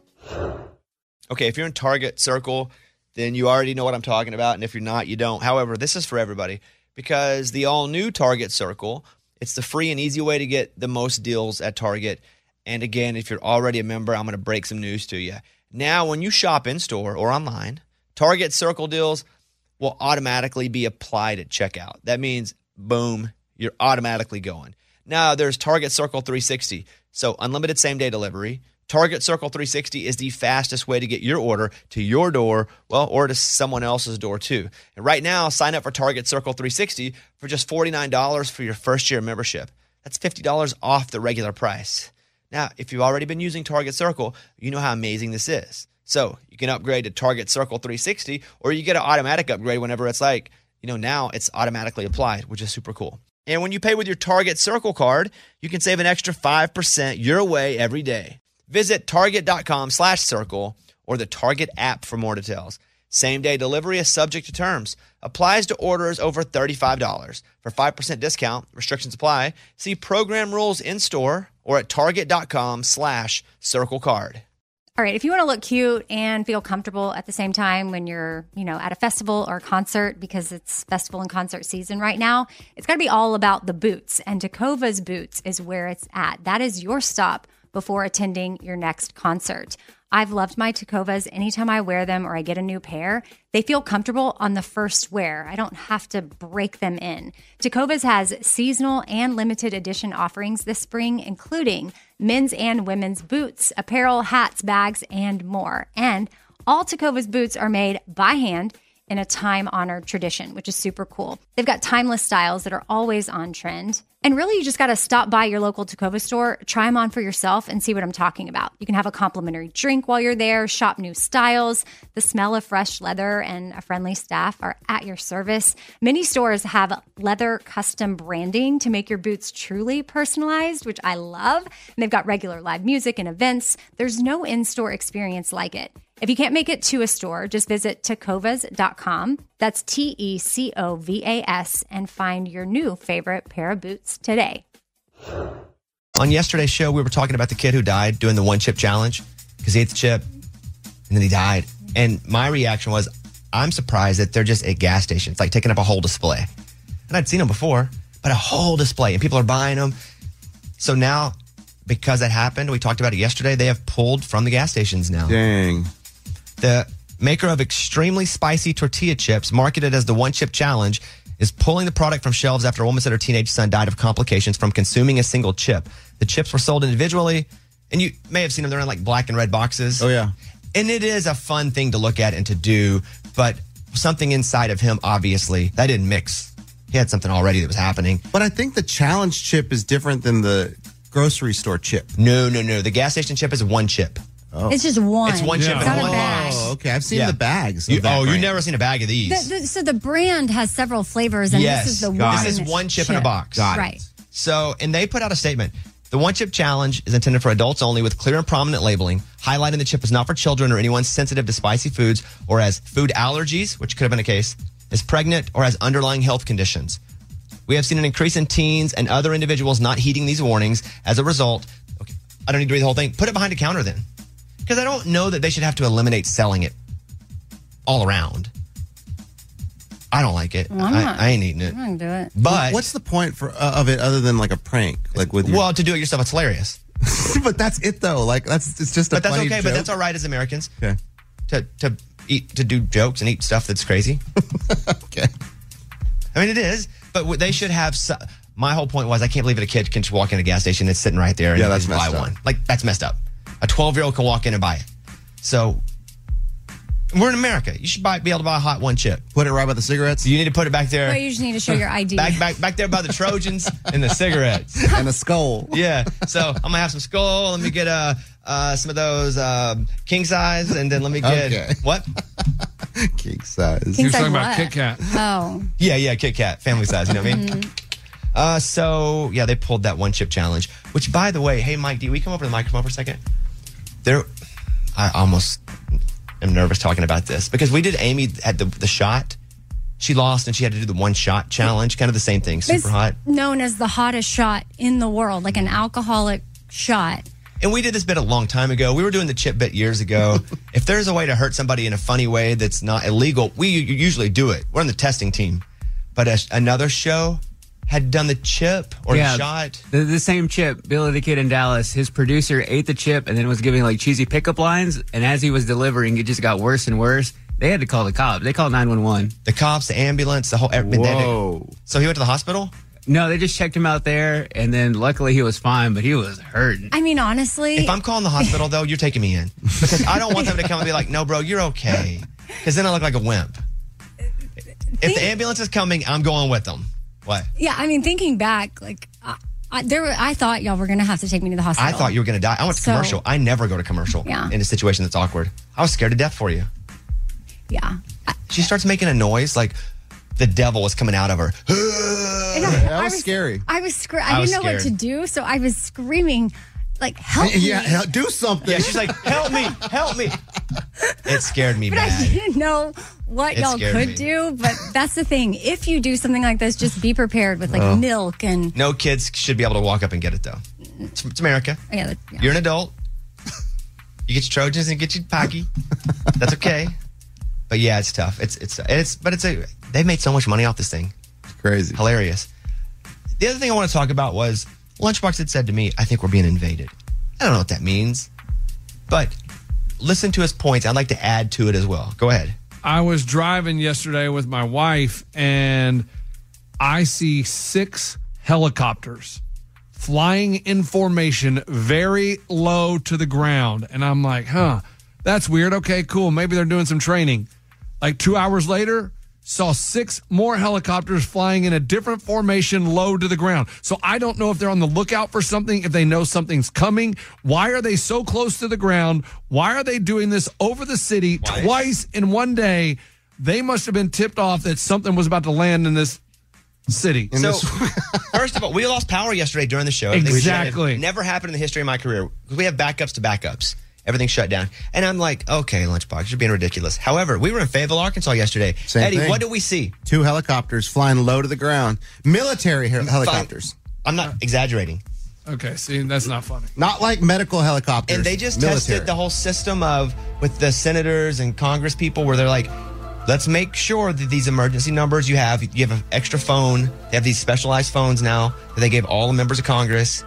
Okay, if you're in Target Circle, then you already know what I'm talking about, and if you're not, you don't. However, this is for everybody because the all-new Target Circle, it's the free and easy way to get the most deals at Target. And again, if you're already a member, I'm going to break some news to you. Now, when you shop in-store or online, Target Circle deals will automatically be applied at checkout. That means, boom, you're automatically going. Now, there's Target Circle three sixty, so unlimited same-day delivery. Target Circle three sixty is the fastest way to get your order to your door, well, or to someone else's door too. And right now, sign up for Target Circle three sixty for just forty-nine dollars for your first year membership. That's fifty dollars off the regular price. Now, if you've already been using Target Circle, you know how amazing this is. So you can upgrade to Target Circle three sixty, or you get an automatic upgrade whenever it's like, you know, now it's automatically applied, which is super cool. And when you pay with your Target Circle card, you can save an extra five percent your way every day. Visit target.com slash circle or the Target app for more details. Same-day delivery is subject to terms. Applies to orders over thirty-five dollars. For five percent discount, restrictions apply. See program rules in-store or at target.com slash circle card. All right, if you want to look cute and feel comfortable at the same time when you're, you know, at a festival or a concert, because it's festival and concert season right now, it's got to be all about the boots. And Tecovas Boots is where it's at. That is your stop before attending your next concert. I've loved my Tecovas. Anytime I wear them or I get a new pair, they feel comfortable on the first wear. I don't have to break them in. Tecovas has seasonal and limited edition offerings this spring, including men's and women's boots, apparel, hats, bags, and more. And all Tecovas boots are made by hand in a time-honored tradition, which is super cool. They've got timeless styles that are always on trend. And really, you just got to stop by your local Tecovas store, try them on for yourself, and see what I'm talking about. You can have a complimentary drink while you're there, shop new styles. The smell of fresh leather and a friendly staff are at your service. Many stores have leather custom branding to make your boots truly personalized, which I love. And they've got regular live music and events. There's no in-store experience like it. If you can't make it to a store, just visit tecovas dot com. That's T E C O V A S and find your new favorite pair of boots today. On yesterday's show, we were talking about the kid who died doing the one chip challenge because he ate the chip and then he died. And my reaction was, I'm surprised that they're just at gas stations, like taking up a whole display. And I'd seen them before, but a whole display and people are buying them. So now, because that happened, we talked about it yesterday, they have pulled from the gas stations now. Dang. The maker of extremely spicy tortilla chips, marketed as the One Chip Challenge, is pulling the product from shelves after a woman said her teenage son died of complications from consuming a single chip. The chips were sold individually, and you may have seen them. They're in like black and red boxes. Oh, yeah. And it is a fun thing to look at and to do, but something inside of him, obviously, that didn't mix. He had something already that was happening. But I think the challenge chip is different than the grocery store chip. No, no, no. The gas station chip is one chip. Oh. It's just one. It's one yeah. chip It's and not one a bag. box. Oh, okay. I've seen Yeah. the bags. You, of that oh, brand. you've never seen a bag of these. The, the, so the brand has several flavors, and yes. this is the Got one. This is one chip, chip. in a box. Got right. it. So, and they put out a statement. The One Chip Challenge is intended for adults only with clear and prominent labeling, highlighting the chip is not for children or anyone sensitive to spicy foods or has food allergies, which could have been a case, is pregnant, or has underlying health conditions. We have seen an increase in teens and other individuals not heeding these warnings. As a result, okay, I don't need to read the whole thing. Put it behind a counter then. Because I don't know that they should have to eliminate selling it all around. I don't like it. Well, I'm I, not- I ain't eating it. I'm not gonna do it. But what's the point for uh, of it other than like a prank? Like with your, well, to do it yourself, it's hilarious. but that's it though. Like that's it's just a But that's funny okay. joke. But that's all right as Americans. Okay. To to eat to do jokes and eat stuff that's crazy. Okay. I mean, it is. But what they should have. So, my whole point was, I can't believe that a kid can just walk in a gas station and it's sitting right there and Yeah, you that's just buy messed up. one. Like that's messed up. A twelve year old can walk in and buy it. So We're in America. You should buy, be able to buy a hot one chip. Put it right by the cigarettes. You need to put it back there. But you just need to show your I D. Back, back, back there by the Trojans and the cigarettes and a skull. Yeah. So I'm gonna have some skull. Let me get uh, uh some of those um, king size, and then let me get Okay. what? King size. King He was size talking about what? Kit Kat. Oh. Yeah, yeah, Kit Kat, family size. You know what I mean? Mhm. Uh, so yeah, they pulled that one chip challenge. Which, by the way, hey Mike, do we come over to the microphone for a second? There, I almost am nervous talking about this because we did Amy at the the shot. She lost and she had to do the one shot challenge, kind of the same thing, super It's hot. known as the hottest shot in the world, like an alcoholic shot. And we did this bit a long time ago. We were doing the chip bit years ago. If there's a way to hurt somebody in a funny way that's not illegal, we u- usually do it. We're on the testing team. But a, another show had done the chip or yeah, shot. The, the same chip, Billy the Kid in Dallas, his producer ate the chip and then was giving like cheesy pickup lines. And as he was delivering, it just got worse and worse. They had to call the cops. They called nine one one. The cops, the ambulance, the whole... Whoa. So he went to the hospital? No, they just checked him out there. And then luckily he was fine, but he was hurting. I mean, honestly. If I'm calling the hospital, though, you're taking me in. Because I don't want them to come and be like, no, bro, you're okay. Because then I look like a wimp. If the ambulance is coming, I'm going with them. What? Yeah, I mean, thinking back, like, I, I, there, were, I thought y'all were going to have to take me to the hospital. I thought you were going to die. I went to So- commercial. I never go to commercial Yeah. in a situation that's awkward. I was scared to death for you. Yeah. She starts making a noise like the devil was coming out of her. And I- That I was scary. I was scre- I I was didn't know what to scared. do, so I was screaming, like, help me. Yeah, hell, do something. Yeah, she's like, help me, help me. It scared me But I bad. didn't know what It y'all scared could me. do. But that's the thing. If you do something like this, just be prepared with like Oh. milk and No kids should be able to walk up and get it, though. It's, it's America. yeah, that- yeah. You're an adult. You get your Trojans and get your Pocky. That's okay. But yeah, it's tough. It's it's it's but it's a they've made so much money off this thing. Crazy. Hilarious. The other thing I want to talk about was Lunchbox had said to me, I think we're being invaded. I don't know what that means. But listen to his points. I'd like to add to it as well. Go ahead. I was driving yesterday with my wife and I see six helicopters flying in formation very low to the ground. And I'm like, huh, that's weird. Okay, cool. Maybe they're doing some training. Like two hours later, saw six more helicopters flying in a different formation low to the ground. So I don't know if they're on the lookout for something, if they know something's coming. Why are they so close to the ground? Why are they doing this over the city Twice. twice in one day? They must have been tipped off that something was about to land in this city. So, first of all, we lost power yesterday during the show. Everything Exactly. shut- Never happened in the history of my career. We have backups to backups. Everything shut down. And I'm like, okay, Lunchbox, you're being ridiculous. However, we were in Fayetteville, Arkansas yesterday. Same Eddie, thing. what did we see? Two helicopters flying low to the ground. Military hel- helicopters. I'm not exaggerating. Okay, see, that's not funny. Not like medical helicopters. And they just military. tested the whole system of with the senators and Congress people where they're like, let's make sure that these emergency numbers you have, you have an extra phone. They have these specialized phones now that they gave all the members of Congress.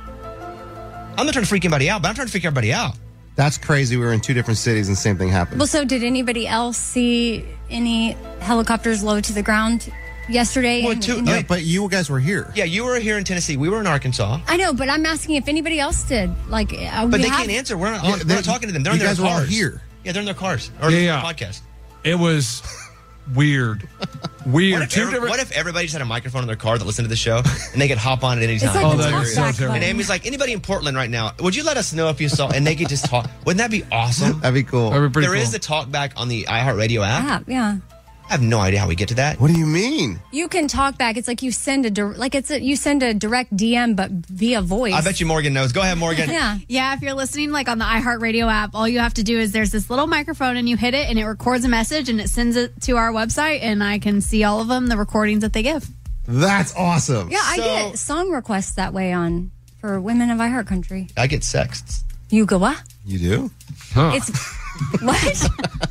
I'm not trying to freak anybody out, but I'm trying to freak everybody out. That's crazy. We were in two different cities and the same thing happened. Well, so did anybody else see any helicopters low to the ground yesterday? Well, in- two- in- yeah, but you guys were here. Yeah, you were here in Tennessee. We were in Arkansas. I know, but I'm asking if anybody else did. Like, uh, But we they have- can't answer. We're not, Yeah, we're they- not talking to them. They're in you their guys were all cars. here. Yeah, they're in their cars. Or Yeah, listening yeah. to the podcast. It was weird. Weird. What if, Two every- different- what if everybody just had a microphone in their car that listened to the show and they could hop on at any It's time? like Oh, the that'd talk be so back terrible. And button. Amy's like, anybody in Portland right now, would you let us know if you saw? And they could just talk. Wouldn't that be awesome? That'd be cool. That'd be pretty There is cool. the talk back on the iHeartRadio app. Yeah, yeah. I have no idea how we get to that. What do you mean? You can talk back. It's like you send a dir- like it's a, you send a direct D M, but via voice. I bet you Morgan knows. Go ahead, Morgan. Yeah. Yeah, if you're listening like on the iHeartRadio app, all you have to do is there's this little microphone and you hit it and it records a message and it sends it to our website and I can see all of them, the recordings that they give. That's awesome. Yeah, I So- get song requests that way on for Women of iHeart Country. I get sexts. You go what? You do? Huh. It's what?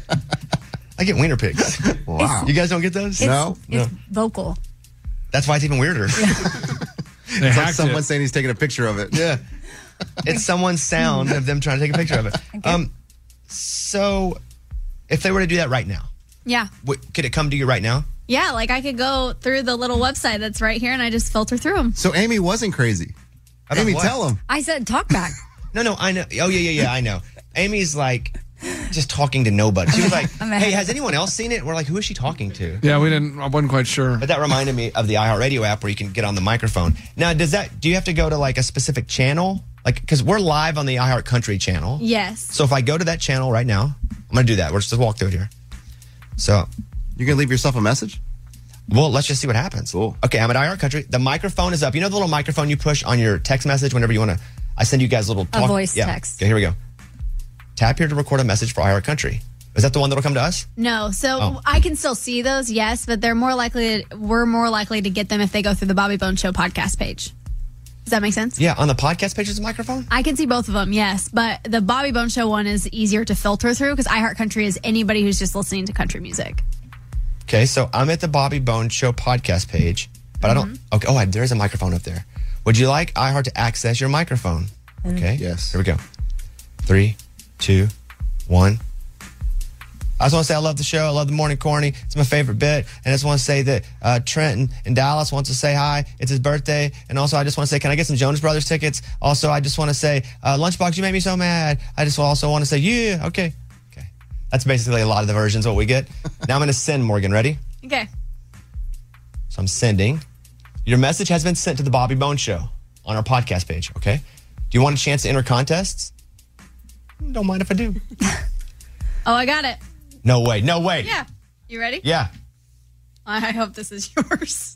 I get wiener pics. Wow. You guys don't get those? It's, No, it's no. vocal. That's why it's even weirder. They It's like hacked someone it. saying he's taking a picture of it. Yeah. It's someone's sound of them trying to take a picture of it. Okay. Um, so if they were to do that right now, Yeah. what, could it come to you right now? Yeah, like I could go through the little website that's right here and I just filter through them. So Amy wasn't crazy. About Amy, what? tell him. I said talk back. No, no, I know. Oh, yeah, yeah, yeah, I know. Amy's like, just talking to nobody. She was like, I'm hey, ahead. has anyone else seen it? And we're like, who is she talking to? Yeah, we didn't. I wasn't quite sure. But that reminded me of the iHeartRadio app where you can get on the microphone. Now, does that? Do you have to go to like a specific channel? Like, because we're live on the iHeart Country channel. Yes. So if I go to that channel right now, I'm going to do that. We're just walk through it here. So you're going to leave yourself a message? Well, let's just see what happens. Cool. Okay, I'm at iHeart Country. The microphone is up. You know the little microphone you push on your text message whenever you want to? I send you guys a little talk. A voice yeah. text. Okay, here we go. Tap here to record a message for iHeart Country. Is that the one that'll come to us? No, so Oh. I can still see those, yes, but they're more likely. We're more likely to get them if they go through the Bobby Bones Show podcast page. Does that make sense? Yeah, on the podcast page is a microphone? I can see both of them, yes, but the Bobby Bones Show one is easier to filter through because iHeart Country is anybody who's just listening to country music. Okay, so I'm at the Bobby Bones Show podcast page, but I don't. Okay, oh, there's a microphone up there. Would you like iHeart to access your microphone? Okay. Yes. Here we go. Three, two, one. I just want to say I love the show. I love the morning corny. It's my favorite bit. And I just want to say that uh, Trenton in Dallas wants to say hi. It's his birthday. And also, I just want to say, can I get some Jonas Brothers tickets? Also, I just want to say, uh, Lunchbox, you made me so mad. I just also want to say, yeah, okay. Okay. That's basically a lot of the versions of what we get. Now I'm going to send, Morgan. Ready? Okay. So I'm sending. Your message has been sent to the Bobby Bones Show on our podcast page, okay? Do you want a chance to enter contests? Don't mind if I do. Oh, I got it. No way. No way. Yeah. You ready? Yeah. I hope this is yours.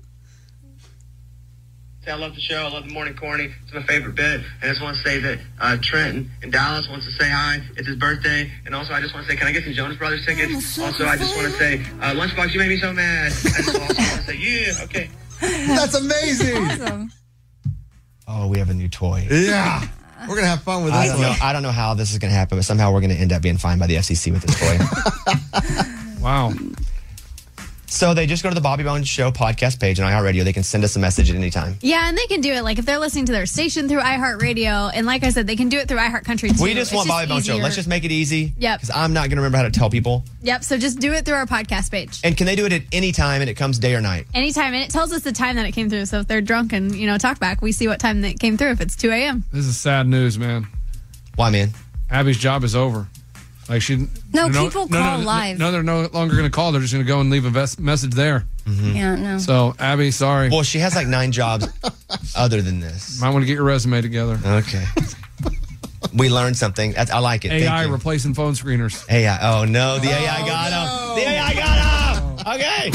I love the show. I love the morning corny. It's my favorite bit. And I just want to say that uh, Trenton in Dallas wants to say hi. It's his birthday. And also, I just want to say, can I get some Jonas Brothers tickets? Also, I just want to say, uh, Lunchbox, you made me so mad. I just also want to say, yeah, okay. That's amazing. Awesome. Oh, we have a new toy. Yeah. We're going to have fun with I this don't know. one. I don't know how this is going to happen, but somehow we're going to end up being fined by the F C C with this toy. Wow. So they just go to the Bobby Bones Show podcast page on iHeartRadio. They can send us a message at any time. Yeah, and they can do it like if they're listening to their station through iHeartRadio, and like I said, they can do it through iHeart Country too. We just It's want Bobby Bones Show. easier. Let's just make it easy. Yep. Because I'm not going to remember how to tell people. Yep. So just do it through our podcast page. And can they do it at any time and it comes day or night? Anytime, and it tells us the time that it came through. So if they're drunk and you know talk back, we see what time that came through. If it's two a.m. This is sad news, man. Why, man? Abby's job is over. Like she. No, people call no, live. No, they're no longer going to call. They're just going to go and leave a ves- message there. Yeah, no. So, Abby, sorry. Well, she has like nine jobs other than this. Might want to get your resume together. Okay. We learned something. That's, I like it. A I Thank you. replacing phone screeners. A I. Oh, no. The A I got him. The A I got him. Okay.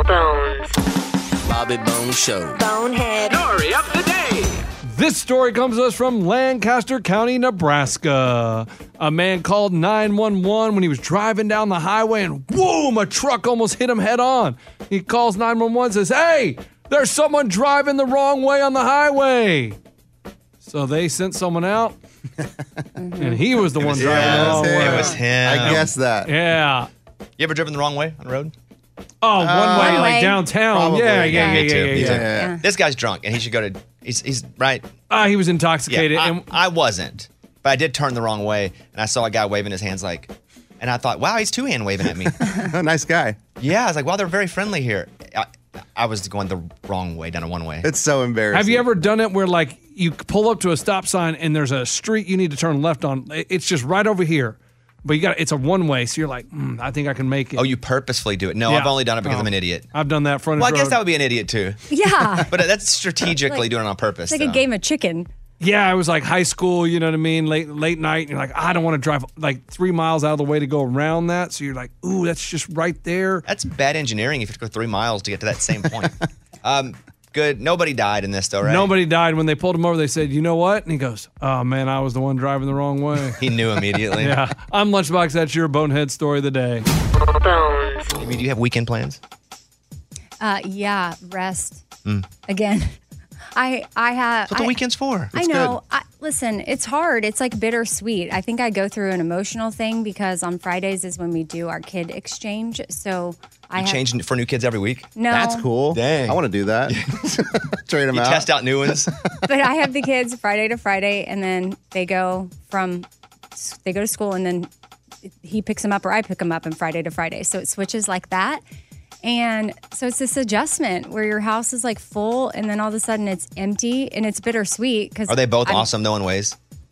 Bobby Bones Show. Bonehead. Story of the day. This story comes to us from Lancaster County, Nebraska. A man called nine one one when he was driving down the highway and boom, a truck almost hit him head on. He calls nine one one and says, hey, there's someone driving the wrong way on the highway. So they sent someone out and he was the one was driving him. the wrong It way. was him. I guess that. Yeah. You ever driven the wrong way on the road? Oh, one Uh, way, One like way. downtown. Probably. Yeah, yeah, yeah, Me yeah, too, yeah, me yeah. too. Yeah. This guy's drunk and he should go to, he's, he's right. Ah, he was Yeah, intoxicated. I, and I wasn't, but I did turn the wrong way and I saw a guy waving his hands like, and I thought, wow, he's two hand waving at me. Oh, nice guy. Yeah, I was like, wow, they're very friendly here. I, I was going the wrong way down a one way. It's so embarrassing. have you ever done it where like you pull up to a stop sign and there's a street you need to turn left on? It's just right over here, but you got it's a one way, so you're like, mm, I think I can make it. Oh, you purposefully do it? No, Yeah. I've only done it because Oh. I'm an idiot. I've done that front. Well, I guess that would be an idiot too. Yeah. But that's strategically Like- doing it on purpose. It's like a though. game of chicken. Yeah, it was like high school. You know what I mean? Late late night, and you're like, I don't want to drive like three miles out of the way to go around that. So you're like, ooh, that's just right there. That's bad engineering if you have to go three miles to get to that same point. um, good. Nobody died in this though, right? Nobody died. When they pulled him over, they said, you know what? And he goes, oh man, I was the one driving the wrong way. He knew immediately. Yeah, I'm Lunchbox. That's your bonehead story of the day. I mean, do you have weekend plans? Uh, yeah, rest Mm. again. I I have. That's what the I- weekend's for. I know. I, listen, it's hard. It's like bittersweet. I think I go through an emotional thing because on Fridays is when we do our kid exchange. So I You have, change for new kids every week? No. That's cool. Dang. I want to do that. Trade them You out. test out new ones? but I have the kids Friday to Friday, and then they go from they go to school, and then he picks them up or I pick them up, and Friday to Friday. So it switches like that. And so it's this adjustment where your house is like full, and then all of a sudden it's empty, and it's bittersweet because Are they both awesome though in ways?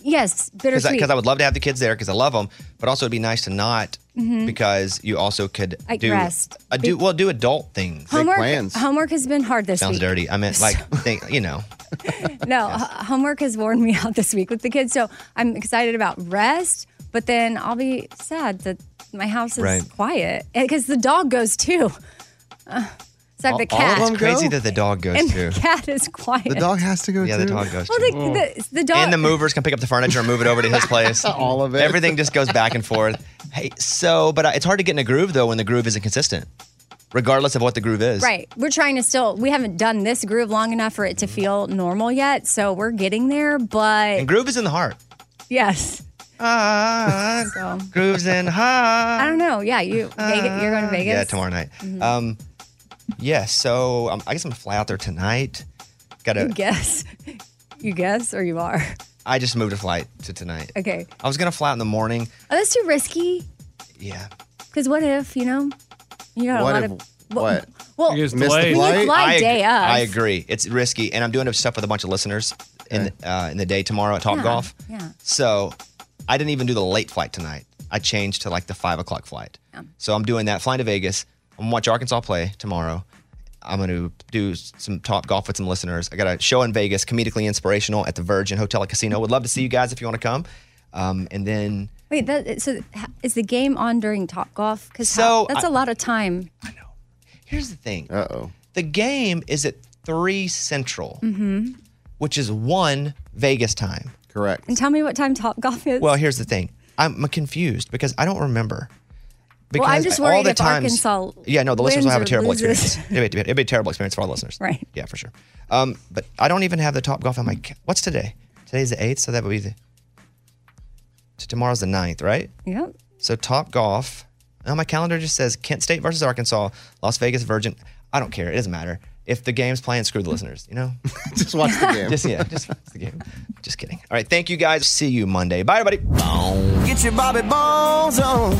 Yes, bittersweet. Because I, I would love to have the kids there because I love them, but also it'd be nice to not Mhm. because you also could Like do rest. uh, do well do adult things. Homework, homework has been hard this Sounds week. dirty. I meant like think, you know. No, h- homework has worn me out this week with the kids. So I'm excited about rest, but then I'll be sad that my house is Right. quiet because the dog goes too. Uh, it's like the All- all of cat. them It's crazy go? that the dog goes and too. The cat is quiet. The dog has to go Yeah, too. the dog goes Well, too. the, the, the dog. And the movers can pick up the furniture and move it over to his place. All of it. Everything just goes back and forth. Hey, so, but uh, it's hard to get in a groove though when the groove isn't consistent, regardless of what the groove is. Right. We're trying to still, we haven't done this groove long enough for it to feel normal yet. So we're getting there, but And groove is in the heart. yes. Ah, So, grooves in heart. I don't know. Yeah, you Vegas, you're going to Vegas? Yeah, tomorrow night. Mhm. Um, yeah, so um, I guess I'm gonna fly out there tonight. You Gotta. guess. You guess or you are. I just moved a flight to tonight. Okay. I was gonna fly out in the morning. Oh, that's too risky. Yeah. Because what if, you know, you got What a lot if- of. what? Well, You when you fly I, ag- day of. I agree. It's risky, and I'm doing stuff with a bunch of listeners in uh, in the day tomorrow at Top Yeah, Golf. yeah. So I didn't even do the late flight tonight. I changed to like the five o'clock flight. So I'm doing that, flying to Vegas. I'm gonna watch Arkansas play tomorrow. I'm going to do some Top Golf with some listeners. I got a show in Vegas, comedically inspirational at the Virgin Hotel and Casino. Would love to see you guys if you want to come. Um, and then Wait, that, so ha- is the game on during Top Golf? Because So, that's I- a lot of time. here's the thing. Uh-oh. The game is at three Central, Mm-hmm. which is one Vegas time. Correct. And tell me what time Top Golf is. Well, here's the thing. I'm confused because I don't remember. Well, I'm just worried all the if times, Arkansas Yeah, no, the listeners will wins have a or terrible loses. experience. It'd be, it'd be a terrible experience for our listeners. Right. Yeah, for sure. Um, but I don't even have the Top Golf on my. ca- What's today? Today's the eighth, so that would be the. So tomorrow's the ninth, right? Yep. So Top Golf. On my calendar just says Kent State versus Arkansas, Las Vegas Virgin. I don't care. It doesn't matter. If the game's playing, screw the listeners, you know? Just watch the game. Just, yeah, just watch the game. Just kidding. All right, thank you guys. See you Monday. Bye, everybody. Get your Bobby Bones on.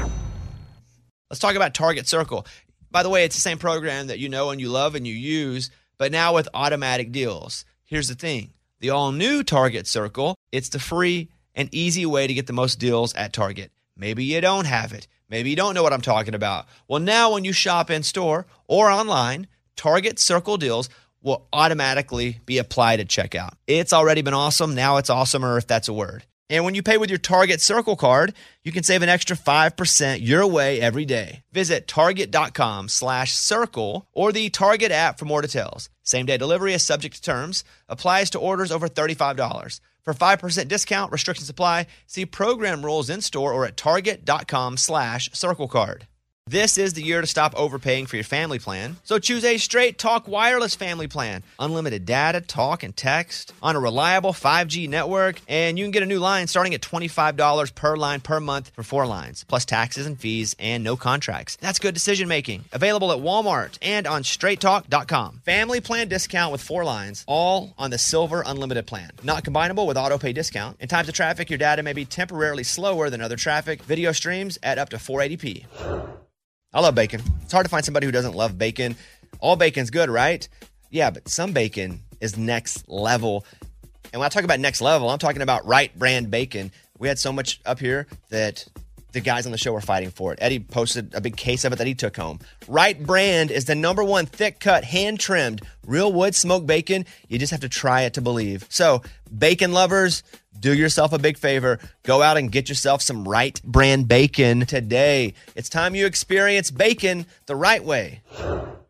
Let's talk about Target Circle. By the way, it's the same program that you know and you love and you use, but now with automatic deals. Here's the thing. The all-new Target Circle, it's the free and easy way to get the most deals at Target. Maybe you don't have it. Maybe you don't know what I'm talking about. Well, now when you shop in store or online, Target Circle deals will automatically be applied at checkout. It's already been awesome. Now it's awesomer if that's a word. And when you pay with your Target Circle card, you can save an extra five percent your way every day. Visit target.com slash circle or the Target app for more details. Same day delivery is subject to terms. Applies to orders over thirty-five dollars. For five percent discount, restrictions apply. See program rules in store or at target.com slash circle card. This is the year to stop overpaying for your family plan. So choose a Straight Talk Wireless family plan. Unlimited data, talk, and text on a reliable five G network. And you can get a new line starting at twenty-five dollars per line per month for four lines, plus taxes and fees and no contracts. That's good decision making. Available at Walmart and on straight talk dot com. Family plan discount with four lines, all on the Silver Unlimited plan. Not combinable with auto pay discount. In times of traffic, your data may be temporarily slower than other traffic. Video streams at up to four eighty p. I love bacon. It's hard to find somebody who doesn't love bacon. All bacon's good, right? Yeah, but some bacon is next level. And when I talk about next level, I'm talking about Right Brand bacon. We had so much up here that the guys on the show were fighting for it. Eddie posted a big case of it that he took home. Right Brand is the number one thick cut, hand trimmed, real wood smoked bacon. You just have to try it to believe. So, bacon lovers, do yourself a big favor. Go out and get yourself some Right Brand bacon today. It's time you experience bacon the right way.